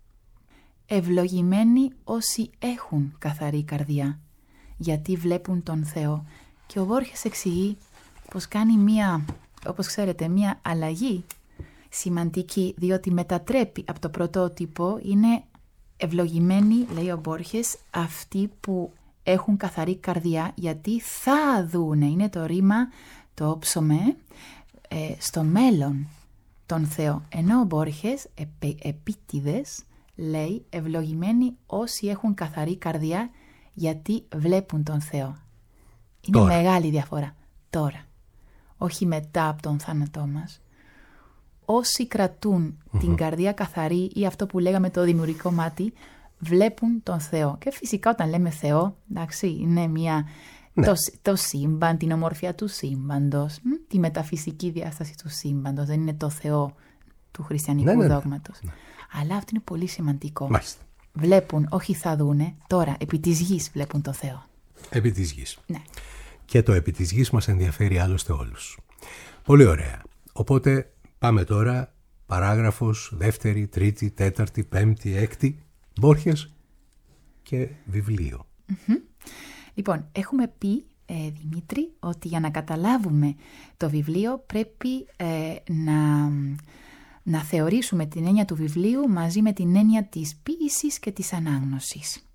Ευλογημένοι όσοι έχουν καθαρή καρδιά, γιατί βλέπουν τον Θεό. Και ο Μπόρχες εξηγεί πως κάνει μία, όπως ξέρετε, μία αλλαγή σημαντική, διότι μετατρέπει από το πρωτότυπο, είναι ευλογημένοι, λέει ο Μπόρχες, αυτοί που έχουν καθαρή καρδιά, γιατί θα δούνε, είναι το ρήμα, το όψομε, ε, στο μέλλον τον Θεό. Ενώ ο Μπόρχες, επί, επίτηδες, λέει ευλογημένοι όσοι έχουν καθαρή καρδιά, γιατί βλέπουν τον Θεό. Είναι τώρα. Μεγάλη διαφορά. Τώρα. Όχι μετά από τον θάνατό μας. Όσοι κρατούν mm-hmm. την καρδία καθαρή, ή αυτό που λέγαμε το δημιουργικό μάτι, βλέπουν τον Θεό. Και φυσικά όταν λέμε Θεό, εντάξει, είναι μια, ναι. το, το σύμπαν, την ομορφιά του σύμπαντος, τη μεταφυσική διάσταση του σύμπαντος. Δεν είναι το Θεό του χριστιανικού ναι, ναι, δόγματος. Ναι. Αλλά αυτό είναι πολύ σημαντικό. Μάλιστα. Βλέπουν, όχι θα δούνε, τώρα επί της γης βλέπουν το Θεό. Επί της γης. Ναι. Και το επί της γης μας ενδιαφέρει άλλωστε όλους. Πολύ ωραία. Οπότε πάμε τώρα παράγραφος δεύτερη, τρίτη, τέταρτη, πέμπτη, έκτη, Μπόρχες και βιβλίο. Mm-hmm. Λοιπόν, έχουμε πει, ε, Δημήτρη, ότι για να καταλάβουμε το βιβλίο πρέπει ε, να... να θεωρήσουμε την έννοια του βιβλίου μαζί με την έννοια της ποίησης και της ανάγνωσης.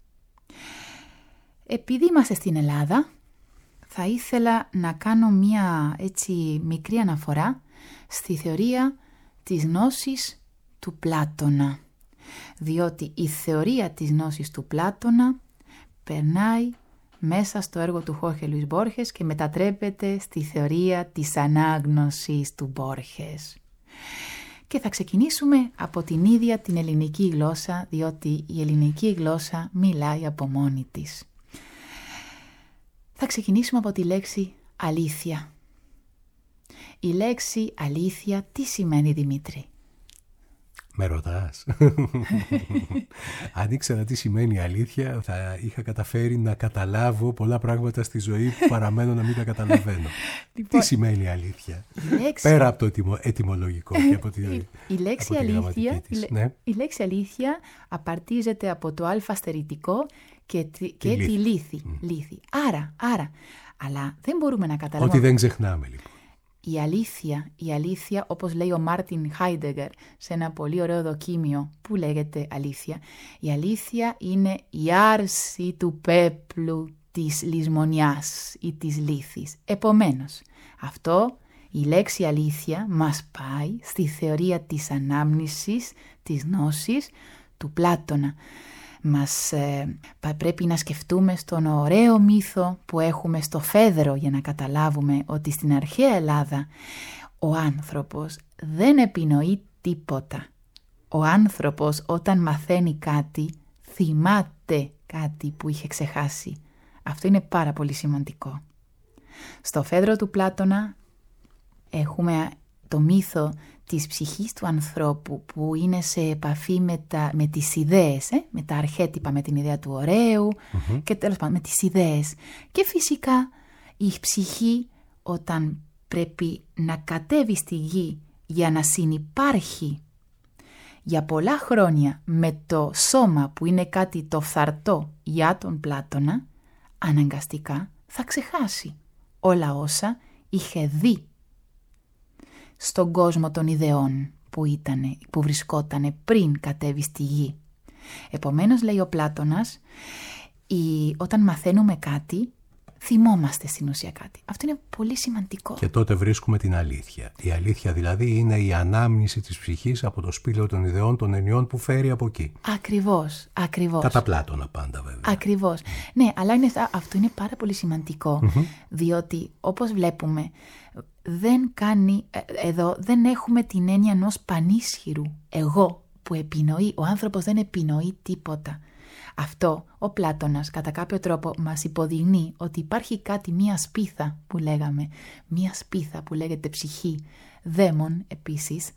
Επειδή είμαστε στην Ελλάδα, θα ήθελα να κάνω μία έτσι μικρή αναφορά στη θεωρία της γνώσης του Πλάτωνα. Διότι η θεωρία της γνώσης του Πλάτωνα περνάει μέσα στο έργο του Χόρχε Λουίς Μπόρχες και μετατρέπεται στη θεωρία της ανάγνωσης του Μπόρχες. Και θα ξεκινήσουμε από την ίδια την ελληνική γλώσσα, διότι η ελληνική γλώσσα μιλάει από μόνη της. Θα ξεκινήσουμε από τη λέξη αλήθεια. Η λέξη αλήθεια τι σημαίνει, Δημήτρη? Με ρωτάς. Αν ήξερα τι σημαίνει αλήθεια, θα είχα καταφέρει να καταλάβω πολλά πράγματα στη ζωή που παραμένω να μην τα καταλαβαίνω. Λοιπόν, τι σημαίνει αλήθεια? Λέξη... Πέρα από το ετυμο, ετυμολογικό και από τη, η, η, λέξη από τη αλήθεια, της. Η, ναι. η λέξη αλήθεια απαρτίζεται από το αλφα στερητικό και, τη, και τη λύθη. Mm. λύθη. Άρα, άρα, αλλά δεν μπορούμε να καταλάβουμε... Ότι δεν ξεχνάμε λοιπόν. Η αλήθεια, η αλήθεια, όπως λέει ο Μάρτιν Χάιντεγκερ σε ένα πολύ ωραίο δοκίμιο που λέγεται αλήθεια, η αλήθεια είναι η άρση του πέπλου της λησμονιάς ή της λύθης. Επομένως, αυτό, η λέξη αλήθεια μας πάει στη θεωρία της ανάμνησης, της γνώσης του Πλάτωνα. Μας ε, πρέπει να σκεφτούμε στον ωραίο μύθο που έχουμε στο Φέδρο για να καταλάβουμε ότι στην αρχαία Ελλάδα ο άνθρωπος δεν επινοεί τίποτα. Ο άνθρωπος όταν μαθαίνει κάτι θυμάται κάτι που είχε ξεχάσει. Αυτό είναι πάρα πολύ σημαντικό. Στο Φέδρο του Πλάτωνα έχουμε το μύθο της ψυχής του ανθρώπου που είναι σε επαφή με, τα, με τις ιδέες, ε? με τα αρχέτυπα, με την ιδέα του ωραίου mm-hmm. και τέλος πάντων με τις ιδέες. Και φυσικά η ψυχή όταν πρέπει να κατέβει στη γη για να συνυπάρχει για πολλά χρόνια με το σώμα που είναι κάτι το φθαρτό για τον Πλάτωνα, αναγκαστικά θα ξεχάσει όλα όσα είχε δει στον κόσμο των ιδεών που, ήτανε, που βρισκότανε πριν κατέβει στη γη. Επομένως, λέει ο Πλάτωνας, η, όταν μαθαίνουμε κάτι, θυμόμαστε στην ουσία κάτι. Αυτό είναι πολύ σημαντικό. Και τότε βρίσκουμε την αλήθεια. Η αλήθεια δηλαδή είναι η ανάμνηση της ψυχής από το σπήλαιο των ιδεών, των ενιών που φέρει από εκεί. Ακριβώς, ακριβώς. Κατά Πλάτωνα πάντα βέβαια. Ακριβώς. Ναι, αλλά είναι, αυτό είναι πάρα πολύ σημαντικό, mm-hmm. διότι όπως βλέπουμε δεν κάνει, εδώ δεν έχουμε την έννοια ενός πανίσχυρου εγώ που επινοεί. Ο άνθρωπος δεν επινοεί τίποτα. Αυτό ο Πλάτωνας κατά κάποιο τρόπο μας υποδεικνύει ότι υπάρχει κάτι, μία σπίθα που λέγαμε, μία σπίθα που λέγεται ψυχή, δαίμον επίσης,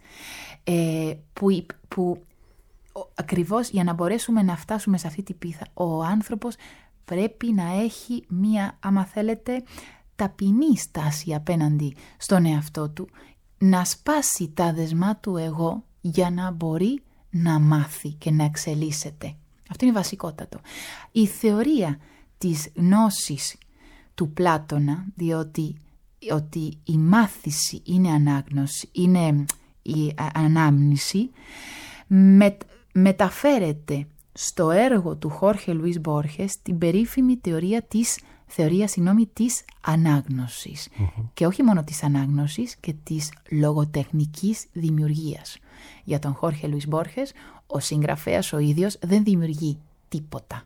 ε, που, που ακριβώς για να μπορέσουμε να φτάσουμε σε αυτή την πίθα, ο άνθρωπος πρέπει να έχει μία, άμα θέλετε, ταπεινή στάση απέναντι στον εαυτό του, να σπάσει τα δεσμά του εγώ για να μπορεί να μάθει και να εξελίσσεται. Αυτό είναι βασικότατο. Η θεωρία της γνώσης του Πλάτωνα, διότι ότι η μάθηση είναι ανάγνωση, είναι η ανάμνηση, με, μεταφέρεται στο έργο του Χόρχε Λουίς Μπόρχες την περίφημη θεωρία της, θεωρία, συγγνώμη, της ανάγνωσης. Mm-hmm. Και όχι μόνο της ανάγνωσης και της λογοτεχνικής δημιουργίας. Για τον Χόρχε Λουίς Μπόρχες, ο συγγραφέας ο ίδιος δεν δημιουργεί τίποτα.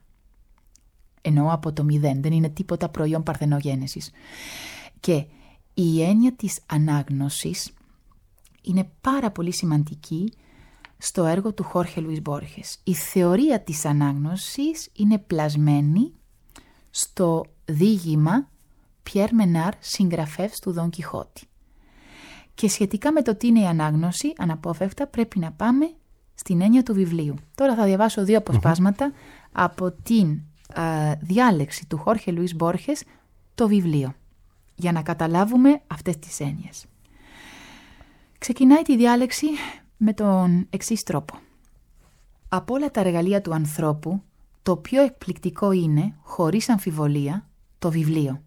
Εννοώ από το μηδέν, δεν είναι τίποτα προϊόν παρθενογένεσης. Και η έννοια της ανάγνωσης είναι πάρα πολύ σημαντική στο έργο του Χόρχε Λουίς Μπόρχες. Η θεωρία της ανάγνωσης είναι πλασμένη στο διήγημα Πιέρ Μενάρ, συγγραφεύς του Δον Κιχώτη. Και σχετικά με το τι είναι η ανάγνωση, αναπόφευκτα πρέπει να πάμε στην έννοια του βιβλίου. Τώρα θα διαβάσω δύο αποσπάσματα mm-hmm. από την α, διάλεξη του Χόρχε Λουίς Μπόρχες, το βιβλίο, για να καταλάβουμε αυτές τις έννοιες. Ξεκινάει τη διάλεξη με τον εξής τρόπο. Από όλα τα εργαλεία του ανθρώπου, το πιο εκπληκτικό είναι, χωρίς αμφιβολία, το βιβλίο.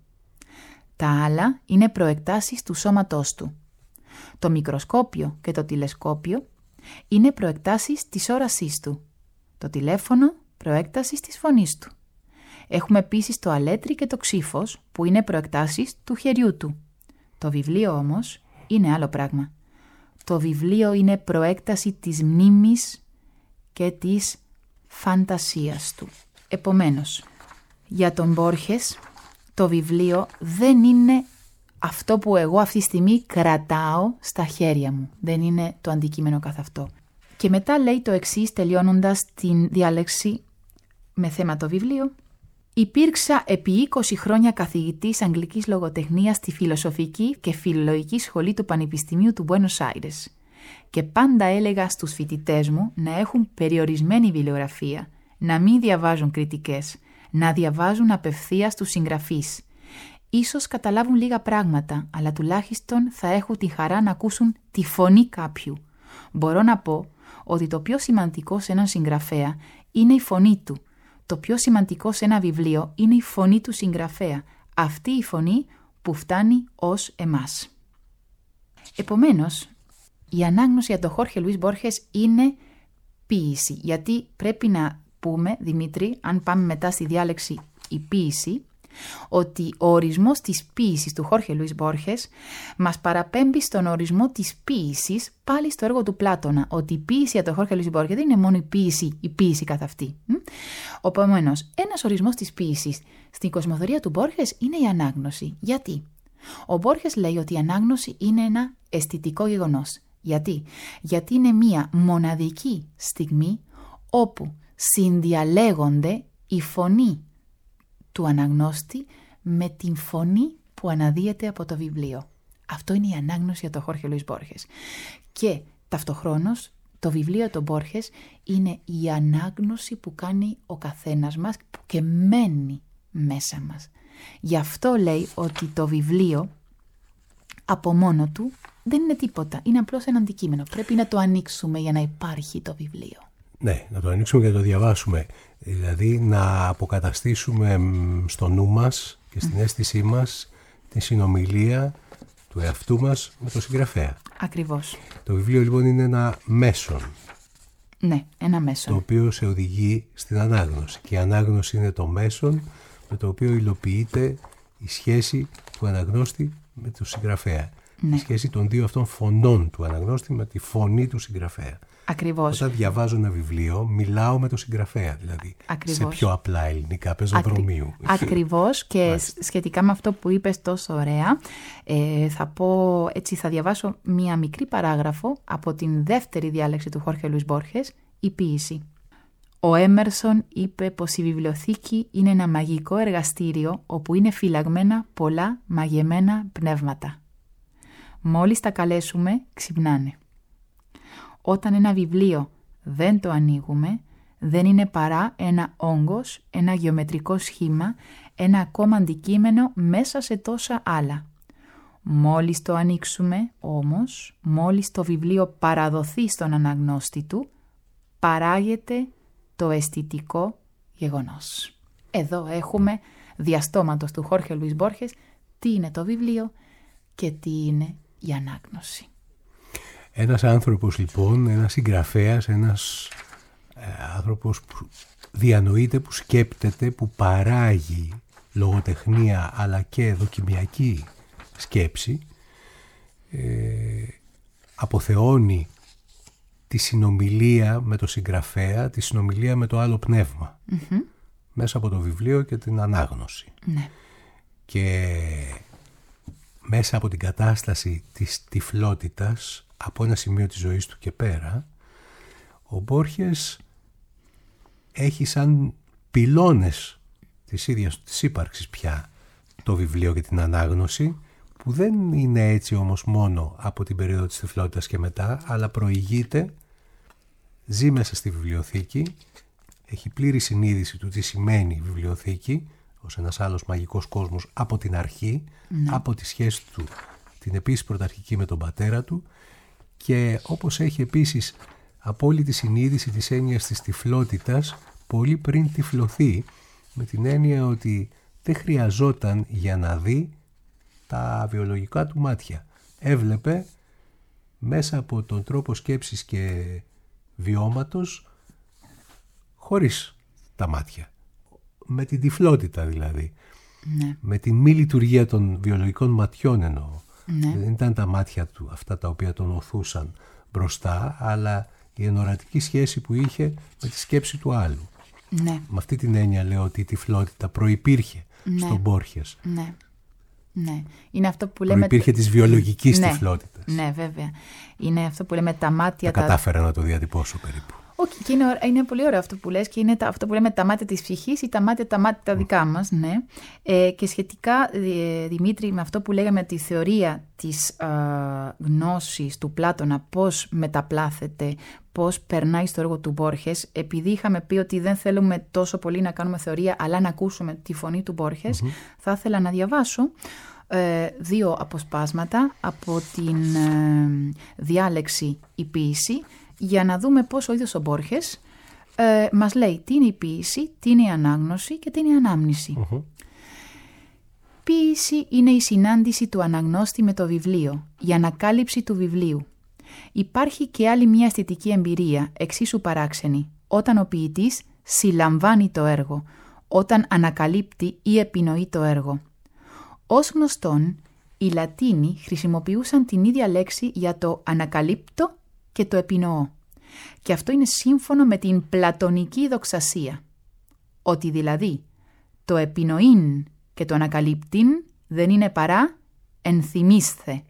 Τα άλλα είναι προεκτάσεις του σώματός του. Το μικροσκόπιο και το τηλεσκόπιο είναι προεκτάσεις της όρασής του. Το τηλέφωνο προέκτασης της φωνής του. Έχουμε επίσης το αλέτρι και το ξύφος που είναι προεκτάσεις του χεριού του. Το βιβλίο όμως είναι άλλο πράγμα. Το βιβλίο είναι προέκταση της μνήμης και της φαντασίας του. Επομένως, για τον Μπόρχες το βιβλίο δεν είναι αυτό που εγώ αυτή τη στιγμή κρατάω στα χέρια μου. Δεν είναι το αντικείμενο καθ' αυτό. Και μετά λέει το εξής, τελειώνοντας την διάλεξη με θέμα το βιβλίο. Υπήρξα επί είκοσι χρόνια καθηγητής αγγλικής λογοτεχνίας στη Φιλοσοφική και Φιλολογική Σχολή του Πανεπιστημίου του Μπουένος Άιρες και πάντα έλεγα στους φοιτητές μου να έχουν περιορισμένη βιβλιογραφία, να μην διαβάζουν κριτικές, να διαβάζουν απευθείας τους συγγραφείς. Ίσως καταλάβουν λίγα πράγματα, αλλά τουλάχιστον θα έχουν τη χαρά να ακούσουν τη φωνή κάποιου. Μπορώ να πω ότι το πιο σημαντικό σε έναν συγγραφέα είναι η φωνή του. Το πιο σημαντικό σε ένα βιβλίο είναι η φωνή του συγγραφέα. Αυτή η φωνή που φτάνει ως εμάς. Επομένως, η ανάγνωση για τον Χόρχε Λουίς Μπόρχες είναι ποίηση. Γιατί πρέπει να πούμε, Δημήτρη, αν πάμε μετά στη διάλεξη η ποίηση, ότι ο ορισμός της ποίησης του Χόρχε Λουίς Μπόρχες μας παραπέμπει στον ορισμό της ποίησης πάλι στο έργο του Πλάτωνα, ότι η ποίηση για τον Χόρχε Λουίς Μπόρχες δεν είναι μόνο η ποίηση, η ποίηση καθ' αυτή. Επομένως, ένας ορισμός της ποίησης στην κοσμοθεωρία του Μπόρχες είναι η ανάγνωση. Γιατί? Ο Μπόρχες λέει ότι η ανάγνωση είναι ένα αισθητικό γεγονός. Γιατί? Γιατί είναι μία μοναδική στιγμή όπου συνδιαλέγονται η φωνή του αναγνώστη με την φωνή που αναδύεται από το βιβλίο. Αυτό είναι η ανάγνωση για τον Χόρχε Λουίς Μπόρχες. Και ταυτοχρόνως το βιβλίο του Μπόρχες είναι η ανάγνωση που κάνει ο καθένας μας και μένει μέσα μας. Γι' αυτό λέει ότι το βιβλίο από μόνο του δεν είναι τίποτα. Είναι απλώς ένα αντικείμενο. Πρέπει να το ανοίξουμε για να υπάρχει το βιβλίο. Ναι, να το ανοίξουμε και να το διαβάσουμε. Δηλαδή να αποκαταστήσουμε στο νου μας και στην mm. αίσθησή μας τη συνομιλία του εαυτού μας με τον συγγραφέα. Ακριβώς. Το βιβλίο λοιπόν είναι ένα μέσον. Ναι, ένα μέσον. Το οποίο σε οδηγεί στην ανάγνωση. Και η ανάγνωση είναι το μέσον με το οποίο υλοποιείται η σχέση του αναγνώστη με τον συγγραφέα. Ναι. Η σχέση των δύο αυτών φωνών του αναγνώστη με τη φωνή του συγγραφέα. Ακριβώς. Όταν διαβάζω ένα βιβλίο, μιλάω με τον συγγραφέα, δηλαδή. Ακριβώς. Σε πιο απλά ελληνικά, πεζοδρομίου. Ακρι... Ακριβώς και Μάλιστα. σχετικά με αυτό που είπες τόσο ωραία, ε, θα πω, έτσι θα διαβάσω μία μικρή παράγραφο από την δεύτερη διάλεξη του Χόρχε Λουίς Μπόρχες, η ποίηση. Ο Έμερσον είπε πως η βιβλιοθήκη είναι ένα μαγικό εργαστήριο όπου είναι φυλαγμένα πολλά μαγεμένα πνεύματα. Μόλις τα καλέσουμε, ξυπνάνε. Όταν ένα βιβλίο δεν το ανοίγουμε, δεν είναι παρά ένα όγκος, ένα γεωμετρικό σχήμα, ένα ακόμα αντικείμενο μέσα σε τόσα άλλα. Μόλις το ανοίξουμε, όμως, μόλις το βιβλίο παραδοθεί στον αναγνώστη του, παράγεται το αισθητικό γεγονός. Εδώ έχουμε διαστόματος του Χόρχε Λουίς Μπόρχες τι είναι το βιβλίο και τι είναι η ανάγνωση. Ένας άνθρωπος λοιπόν, ένας συγγραφέας, ένας ε, άνθρωπος που διανοείται, που σκέπτεται, που παράγει λογοτεχνία αλλά και δοκιμιακή σκέψη, ε, αποθεώνει τη συνομιλία με το συγγραφέα, τη συνομιλία με το άλλο πνεύμα, mm-hmm. μέσα από το βιβλίο και την ανάγνωση. Ναι. Και μέσα από την κατάσταση της τυφλότητας, από ένα σημείο της ζωής του και πέρα, ο Μπόρχες έχει σαν πυλώνες της ίδιας της ύπαρξης πια το βιβλίο και την ανάγνωση, που δεν είναι έτσι όμως μόνο από την περίοδο της τυφλότητας και μετά, αλλά προηγείται, ζει μέσα στη βιβλιοθήκη, έχει πλήρη συνείδηση του τι σημαίνει βιβλιοθήκη ως ένας άλλος μαγικός κόσμος από την αρχή, ναι. από τη σχέση του την επίσης πρωταρχική με τον πατέρα του, και όπως έχει επίσης απόλυτη συνείδηση της έννοιας της τυφλότητας πολύ πριν τυφλωθεί, με την έννοια ότι δεν χρειαζόταν για να δει τα βιολογικά του μάτια. Έβλεπε μέσα από τον τρόπο σκέψης και βιώματος χωρίς τα μάτια. Με την τυφλότητα δηλαδή. Ναι. Με την μη λειτουργία των βιολογικών ματιών εννοώ. Ναι. Δεν ήταν τα μάτια του αυτά τα οποία τον οθούσαν μπροστά, αλλά η ενορατική σχέση που είχε με τη σκέψη του άλλου. Ναι. Με αυτή την έννοια λέω ότι η τυφλότητα προϋπήρχε ναι. στον Μπόρχες. Ναι. Ναι. Είναι αυτό που λέμε... Προϋπήρχε της βιολογικής ναι. τυφλότητας. Ναι, βέβαια. Είναι αυτό που λέμε τα μάτια... Τα, τα... κατάφερα να το διατυπώσω περίπου. Όχι, και είναι, είναι πολύ ωραίο αυτό που λες, και είναι τα, αυτό που λέμε τα μάτια της ψυχής ή τα μάτια τα, μάτια, τα δικά μας, ναι. Ε, και σχετικά, ε, Δημήτρη, με αυτό που λέγαμε τη θεωρία της ε, γνώσης του Πλάτωνα, πώς μεταπλάθεται, πώς περνάει στο έργο του Μπόρχες, επειδή είχαμε πει ότι δεν θέλουμε τόσο πολύ να κάνουμε θεωρία, αλλά να ακούσουμε τη φωνή του Μπόρχες, mm-hmm. θα ήθελα να διαβάσω ε, δύο αποσπάσματα από την ε, διάλεξη «Η ποίηση», για να δούμε πώς ο ίδιος ο Μπόρχες ε, μας λέει τι είναι η ποίηση, τι είναι η ανάγνωση και τι είναι η ανάμνηση. Uh-huh. Ποίηση είναι η συνάντηση του αναγνώστη με το βιβλίο, η ανακάλυψη του βιβλίου. Υπάρχει και άλλη μια αισθητική εμπειρία, εξίσου παράξενη, όταν ο ποιητής συλλαμβάνει το έργο, όταν ανακαλύπτει ή επινοεί το έργο. Ως γνωστόν, οι Λατίνοι χρησιμοποιούσαν την ίδια λέξη για το ανακαλύπτω και το επινοώ. Και αυτό είναι σύμφωνο με την πλατωνική δοξασία. Ότι δηλαδή το επινοήν και το ανακαλύπτην δεν είναι παρά ενθυμίσθε.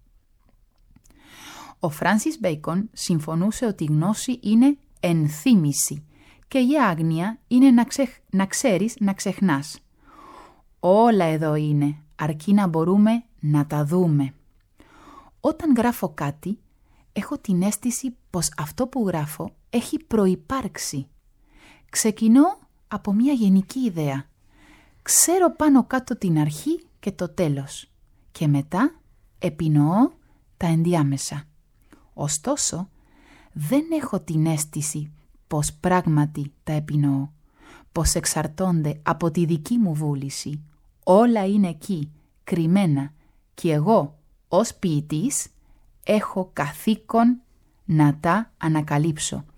Ο Φράνσις Μπέικον συμφωνούσε ότι η γνώση είναι ενθύμηση και η άγνοια είναι να, ξεχ... να ξέρεις να ξεχνάς. Όλα εδώ είναι, αρκεί να μπορούμε να τα δούμε. Όταν γράφω κάτι, έχω την αίσθηση πως αυτό που γράφω έχει προϋπάρξει. Ξεκινώ από μια γενική ιδέα. Ξέρω πάνω κάτω την αρχή και το τέλος. Και μετά επινοώ τα ενδιάμεσα. Ωστόσο, δεν έχω την αίσθηση πως πράγματι τα επινοώ. Πως εξαρτώνται από τη δική μου βούληση. Όλα είναι εκεί, κρυμμένα. Και εγώ, ως ποιητής, έχω καθήκον να τα ανακαλύψω.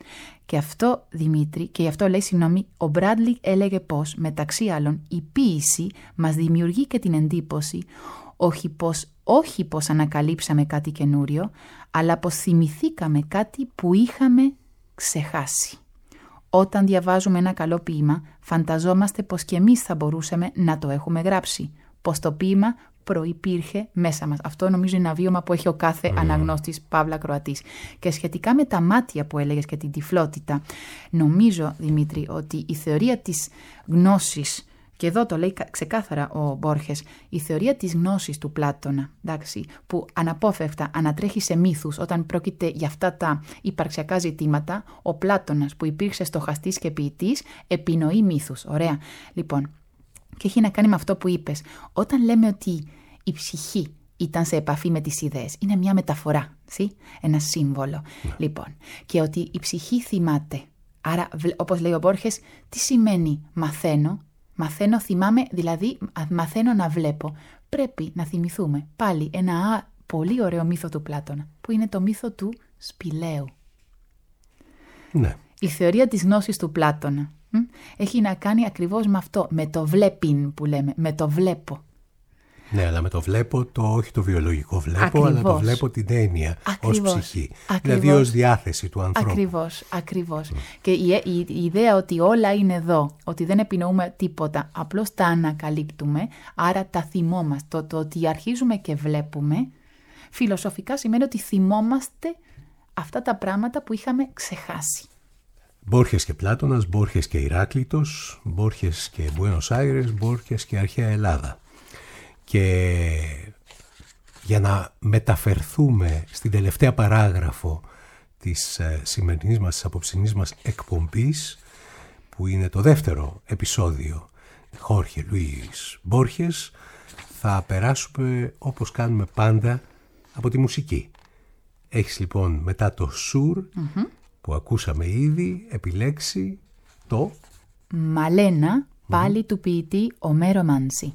Και αυτό, Δημήτρη, και γι' αυτό λέει, συγγνώμη, ο Μπράντλι έλεγε πως, μεταξύ άλλων, η ποίηση μας δημιουργεί και την εντύπωση όχι πως, όχι πως ανακαλύψαμε κάτι καινούριο, αλλά πως θυμηθήκαμε κάτι που είχαμε ξεχάσει. Όταν διαβάζουμε ένα καλό ποίημα, φανταζόμαστε πως και εμείς θα μπορούσαμε να το έχουμε γράψει, πως το ποίημα προϋπήρχε μέσα μας. Αυτό νομίζω είναι ένα βίωμα που έχει ο κάθε mm. αναγνώστης Παύλα Κροατής. Και σχετικά με τα μάτια που έλεγες και την τυφλότητα, νομίζω, Δημήτρη, ότι η θεωρία της γνώσης, και εδώ το λέει ξεκάθαρα ο Μπόρχες, η θεωρία της γνώσης του Πλάτωνα, εντάξει, που αναπόφευκτα ανατρέχει σε μύθους όταν πρόκειται για αυτά τα υπαρξιακά ζητήματα, ο Πλάτωνας που υπήρξε στοχαστής και ποιητής επινοεί μύθους. Ωραία. Λοιπόν, και έχει να κάνει με αυτό που είπες. Όταν λέμε ότι η ψυχή ήταν σε επαφή με τις ιδέες, είναι μια μεταφορά, σι? Ένα σύμβολο. Yeah. Λοιπόν, και ότι η ψυχή θυμάται. Άρα, όπως λέει ο Μπόρχες, τι σημαίνει μαθαίνω? Μαθαίνω, θυμάμαι, δηλαδή μαθαίνω να βλέπω. Πρέπει να θυμηθούμε πάλι ένα α, πολύ ωραίο μύθο του Πλάτωνα, που είναι το μύθο του Σπηλαίου. Ναι. Η θεωρία της γνώσης του Πλάτωνα μ, έχει να κάνει ακριβώς με αυτό, με το βλέπειν που λέμε, με το βλέπω. Ναι, αλλά με το βλέπω, το, όχι το βιολογικό βλέπω, Ακριβώς. αλλά το βλέπω την έννοια ως ψυχή. Ακριβώς. Δηλαδή ως διάθεση του ανθρώπου. Ακριβώς, ακριβώς. Mm. Και η, η, η ιδέα ότι όλα είναι εδώ, ότι δεν επινοούμε τίποτα, απλώς τα ανακαλύπτουμε, άρα τα θυμόμαστε. Το, το ότι αρχίζουμε και βλέπουμε, φιλοσοφικά σημαίνει ότι θυμόμαστε αυτά τα πράγματα που είχαμε ξεχάσει. Μπόρχες και Πλάτωνας, Μπόρχες και Ηράκλειτος, Μπόρχες και Μπουένος Άιρες, Μπόρχες και αρχαία Ελλάδα. Και για να μεταφερθούμε στην τελευταία παράγραφο της ε, σημερινής μας, της απόψινής μας εκπομπής, που είναι το δεύτερο επεισόδιο Χόρχε Λουίς Μπόρχες, θα περάσουμε όπως κάνουμε πάντα από τη μουσική. Έχεις λοιπόν μετά το Σουρ mm-hmm. που ακούσαμε ήδη επιλέξει το Μαλένα, πάλι mm-hmm. του ποιητή Ομέρο Μάνση.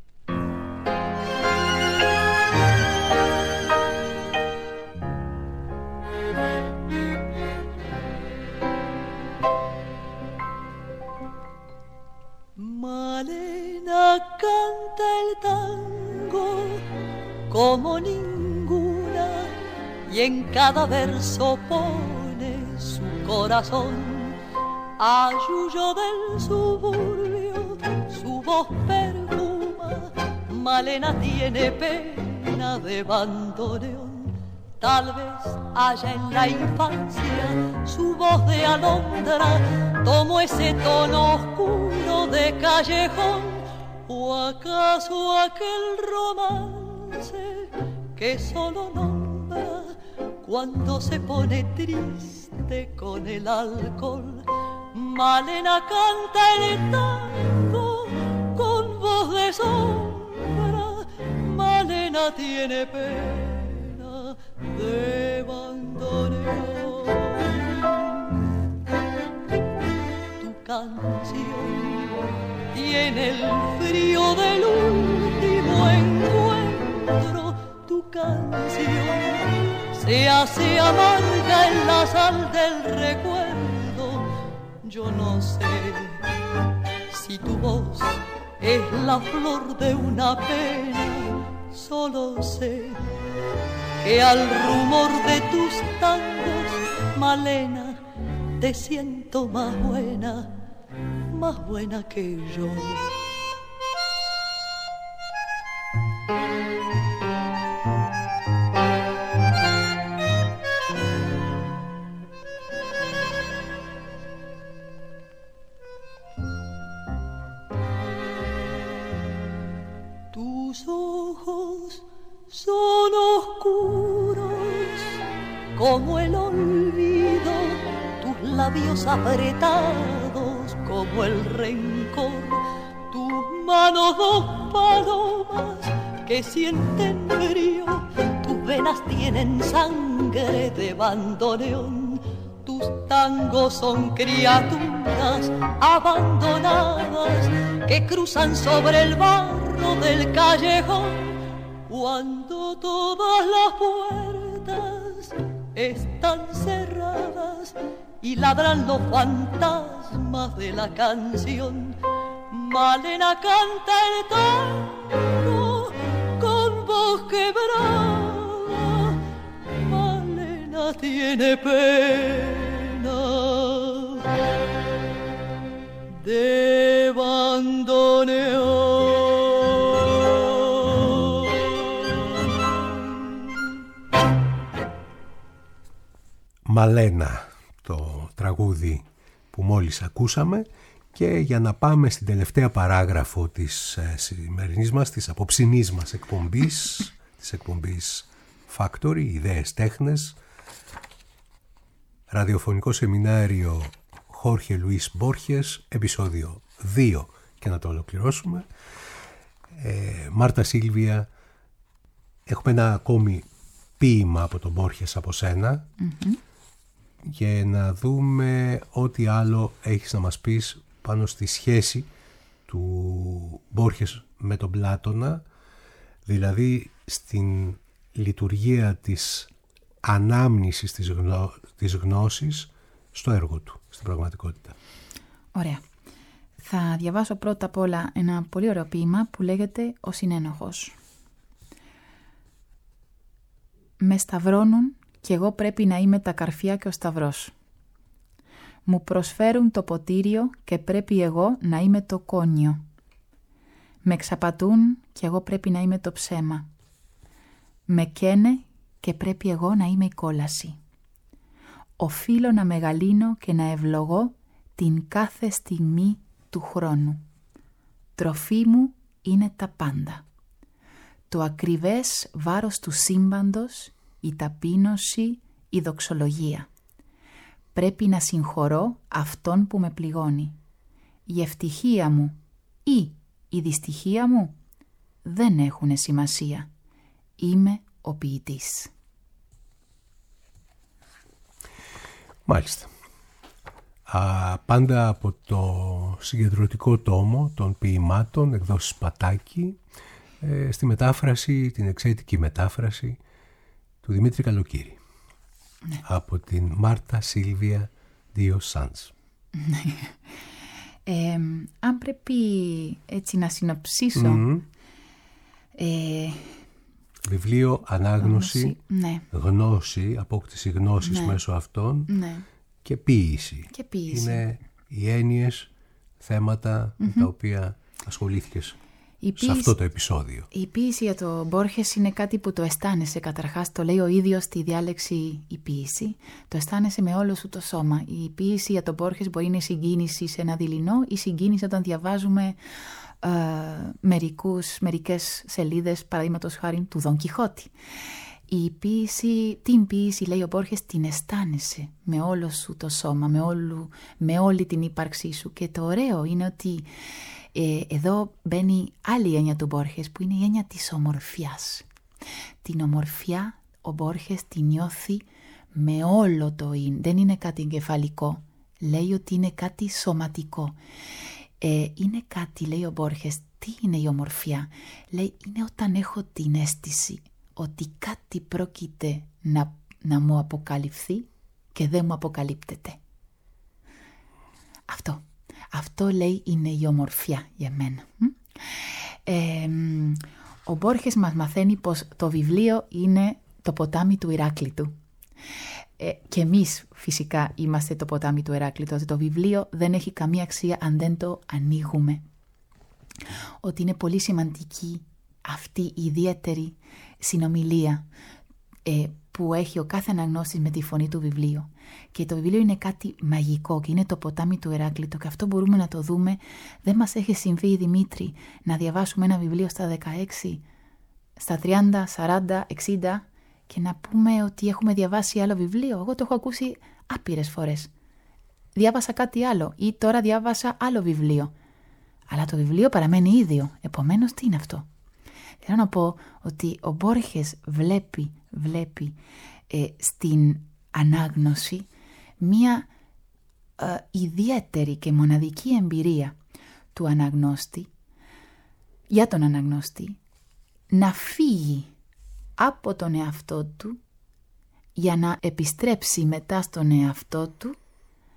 Malena canta el tango como ninguna y en cada verso pone su corazón. Ayuyo del suburbio, su voz perfuma. Malena tiene pena de bandoneón. Tal vez haya en la infancia su voz de alondra, tomó ese tono oscuro de callejón, o acaso aquel romance que solo nombra cuando se pone triste con el alcohol. Malena canta el tango con voz de sombra, Malena tiene pena de bandoneón. Tu canción tiene el frío del último encuentro. Tu canción se hace amarga en la sal del recuerdo. Yo no sé si tu voz es la flor de una pena, solo sé que al rumor de tus tangos, Malena, te siento más buena, más buena que yo. Tus ojos son oscuros como el olvido, tus labios apretados como el rencor, tus manos dos palomas que sienten frío, tus venas tienen sangre de bandoneón, tus tangos son criaturas abandonadas que cruzan sobre el barro del callejón. Cuando todas las puertas están cerradas y ladran los fantasmas de la canción. Malena canta el tango con voz quebrada, Malena tiene pena de bandoneón. Μαλένα, το τραγούδι που μόλις ακούσαμε. Και για να πάμε στην τελευταία παράγραφο της ε, σημερινής μας, της απόψινής μας εκπομπής, της εκπομπής Factory, ιδέες τέχνες, ραδιοφωνικό σεμινάριο Χόρχε Λουίς Μπόρχες, επεισόδιο δύο, και να το ολοκληρώσουμε. Ε, Μάρτα Σίλβια, έχουμε ένα ακόμη ποίημα από τον Μπόρχες από σένα, mm-hmm. για να δούμε ό,τι άλλο έχεις να μας πεις πάνω στη σχέση του Μπόρχες με τον Πλάτωνα, δηλαδή στην λειτουργία της ανάμνησης της, γνω... της γνώσης στο έργο του, στην πραγματικότητα. Ωραία. Θα διαβάσω πρώτα απ' όλα ένα πολύ ωραίο ποίημα που λέγεται «Ο συνένοχος». Με σταυρώνουν κι εγώ πρέπει να είμαι τα καρφιά και ο σταυρός. Μου προσφέρουν το ποτήριο και πρέπει εγώ να είμαι το κόνιο. Με ξαπατούν και εγώ πρέπει να είμαι το ψέμα. Με καίνε και πρέπει εγώ να είμαι η κόλαση. Οφείλω να μεγαλύνω και να ευλογώ την κάθε στιγμή του χρόνου. Τροφή μου είναι τα πάντα. Το ακριβές βάρος του σύμπαντος, η ταπείνωση, η δοξολογία. Πρέπει να συγχωρώ αυτόν που με πληγώνει. Η ευτυχία μου ή η δυστυχία μου δεν έχουνε σημασία. Είμαι ο ποιητής. Μάλιστα. Α, πάντα από το συγκεντρωτικό τόμο των ποιημάτων, εκδόσεις Πατάκη, ε, στη μετάφραση, την εξαίτικη μετάφραση του Δημήτρη Καλοκύρη. Ναι. Από την Μάρτα Σίλβια Δύο Σαντς. ε, αν πρέπει έτσι να συνοψίσω, mm-hmm. ε, βιβλίο, ανάγνωση, ναι. γνώση, απόκτηση γνώσης, ναι. μέσω αυτών, ναι. και ποίηση. Και ποίηση. Είναι οι έννοιες, θέματα mm-hmm. με τα οποία ασχολήθηκες η σε αυτό το επεισόδιο. Η ποίηση για τον Μπόρχες είναι κάτι που το αισθάνεσαι καταρχάς, το λέει ο ίδιος στη διάλεξη η ποίηση, το αισθάνεσαι με όλο σου το σώμα. Η ποίηση για τον Μπόρχες μπορεί να είναι συγκίνηση σε ένα δειλινό ή συγκίνηση όταν διαβάζουμε ε, μερικούς, μερικές σελίδες, παραδείγματος χάριν του Δον Κιχώτη. Η ποίηση, την ποίηση, λέει ο Μπόρχες, την αισθάνεσαι με όλο σου το σώμα, με, όλου, με όλη την ύπαρξή σου. Και το ωραίο είναι ότι ε, εδώ μπαίνει άλλη έννοια του Μπόρχες, που είναι η έννοια της ομορφιάς. Την ομορφιά ο Μπόρχες την νιώθει με όλο το είναι. Δεν είναι κάτι εγκεφαλικό. Λέει ότι είναι κάτι σωματικό. Ε, είναι κάτι, λέει ο Μπόρχες, τι είναι η ομορφιά? Λέει, είναι όταν έχω την αίσθηση ότι κάτι πρόκειται να, να μου αποκαλυφθεί και δεν μου αποκαλύπτεται. Αυτό. Αυτό, λέει, είναι η ομορφιά για μένα. Ε, ο Μπόρχες μας μαθαίνει πως το βιβλίο είναι το ποτάμι του Ηράκλειτου. Ε, και εμείς φυσικά είμαστε το ποτάμι του Ηράκλειτου. Ότι το βιβλίο δεν έχει καμία αξία αν δεν το ανοίγουμε. Ότι είναι πολύ σημαντική αυτή η ιδιαίτερη συνομιλία ε, που έχει ο κάθε αναγνώστης με τη φωνή του βιβλίου. Και το βιβλίο είναι κάτι μαγικό και είναι το ποτάμι του Ηράκλειτου, και αυτό μπορούμε να το δούμε. Δεν μας έχει συμβεί, Δημήτρη, να διαβάσουμε ένα βιβλίο στα δεκαέξι, στα τριάντα, σαράντα, εξήντα και να πούμε ότι έχουμε διαβάσει άλλο βιβλίο? Εγώ το έχω ακούσει άπειρες φορές. Διάβασα κάτι άλλο ή τώρα διάβασα άλλο βιβλίο. Αλλά το βιβλίο παραμένει ίδιο. Επομένως, τι είναι αυτό? Θέλω να πω ότι ο Μπόρχες βλέπει, βλέπει ε, στην ανάγνωση μία ε, ιδιαίτερη και μοναδική εμπειρία του αναγνώστη, για τον αναγνώστη, να φύγει από τον εαυτό του για να επιστρέψει μετά στον εαυτό του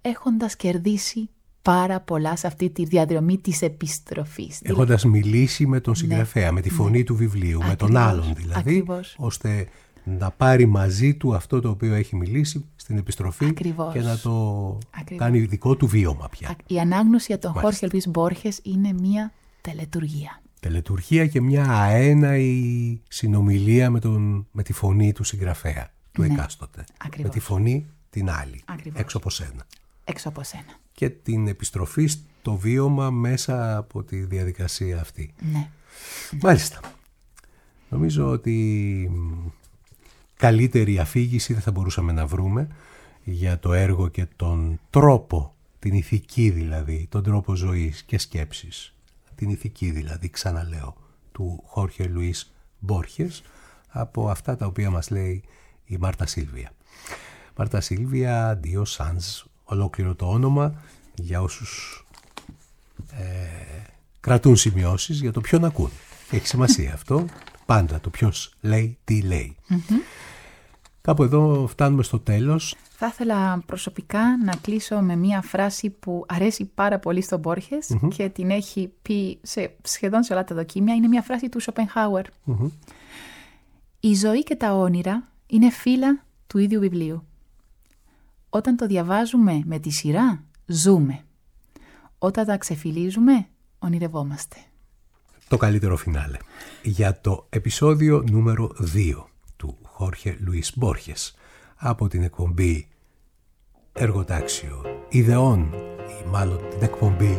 έχοντας κερδίσει πάρα πολλά σε αυτή τη διαδρομή της επιστροφής. Έχοντας μιλήσει με τον συγγραφέα, ναι, με τη φωνή ναι. του βιβλίου, ακριβώς, με τον άλλον δηλαδή, ακριβώς. ώστε να πάρει μαζί του αυτό το οποίο έχει μιλήσει στην επιστροφή, ακριβώς. και να το ακριβώς. κάνει δικό του βίωμα πια. Η ανάγνωση για τον Χόρχε Λουίς Μπόρχες είναι μια τελετουργία. Τελετουργία και μια αέναη συνομιλία με, τον, με τη φωνή του συγγραφέα, του ναι. εκάστοτε. Ακριβώς. Με τη φωνή την άλλη, ακριβώς. έξω από σένα. Έξω από σένα. Και την επιστροφή στο βίωμα μέσα από τη διαδικασία αυτή. Ναι. Μάλιστα. Νομίζω ότι καλύτερη αφήγηση δεν θα μπορούσαμε να βρούμε για το έργο και τον τρόπο, την ηθική δηλαδή, τον τρόπο ζωής και σκέψης, την ηθική δηλαδή, ξαναλέω, του Χόρχε Λουίς Μπόρχες, από αυτά τα οποία μας λέει η Μάρτα Σίλβια. Μάρτα Σίλβια Ντίο Σάνς, ολόκληρο το όνομα για όσους ε, κρατούν σημειώσεις για το ποιον ακούν. Έχει σημασία αυτό, πάντα το ποιος λέει τι λέει. Mm-hmm. Κάπου εδώ φτάνουμε στο τέλος. Θα ήθελα προσωπικά να κλείσω με μία φράση που αρέσει πάρα πολύ στον Μπόρχες mm-hmm. και την έχει πει σε, σχεδόν σε όλα τα δοκίμια. Είναι μία φράση του Σοπενχάουερ. Mm-hmm. Η ζωή και τα όνειρα είναι φύλλα του ίδιου βιβλίου. Όταν το διαβάζουμε με τη σειρά, ζούμε. Όταν τα ξεφυλίζουμε, ονειρευόμαστε. Το καλύτερο φινάλε για το επεισόδιο νούμερο δύο του Χόρχε Λουίς Μπόρχες από την εκπομπή Εργοτάξιο Ιδεών, ή μάλλον την εκπομπή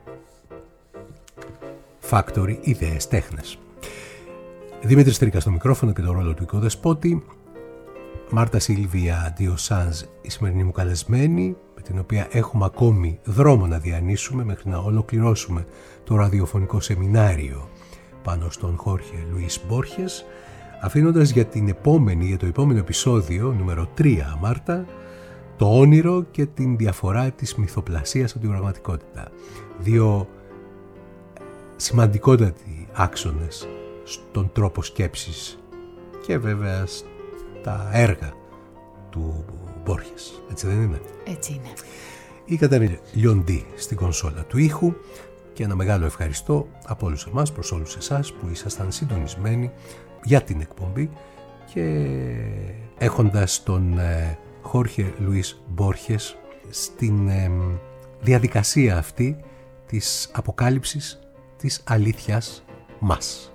Factory Ιδέες Τέχνες. Δημήτρης Τρίκας στο μικρόφωνο και το ρόλο του οικοδεσπότη. Μάρτα Σίλβια Ντίο Σάνς, η σημερινή μου καλεσμένη, με την οποία έχουμε ακόμη δρόμο να διανύσουμε μέχρι να ολοκληρώσουμε το ραδιοφωνικό σεμινάριο πάνω στον Χόρχε Λουίς Μπόρχες, αφήνοντας για την επόμενη, για το επόμενο επεισόδιο, νούμερο τρία, Μάρτα, το όνειρο και την διαφορά της μυθοπλασίας από την πραγματικότητα. Δύο σημαντικότατοι άξονες στον τρόπο σκέψης και βέβαια τα έργα του Μπόρχες. Έτσι δεν είναι? Έτσι είναι. Η Κατερίνα Λιοντή στην κονσόλα του ήχου και ένα μεγάλο ευχαριστώ από όλους εμάς, προς όλους εσάς που ήσασταν συντονισμένοι για την εκπομπή και έχοντας τον ε, Χόρχε Λουίς Μπόρχες στην ε, διαδικασία αυτή της αποκάλυψης της αλήθειας μας.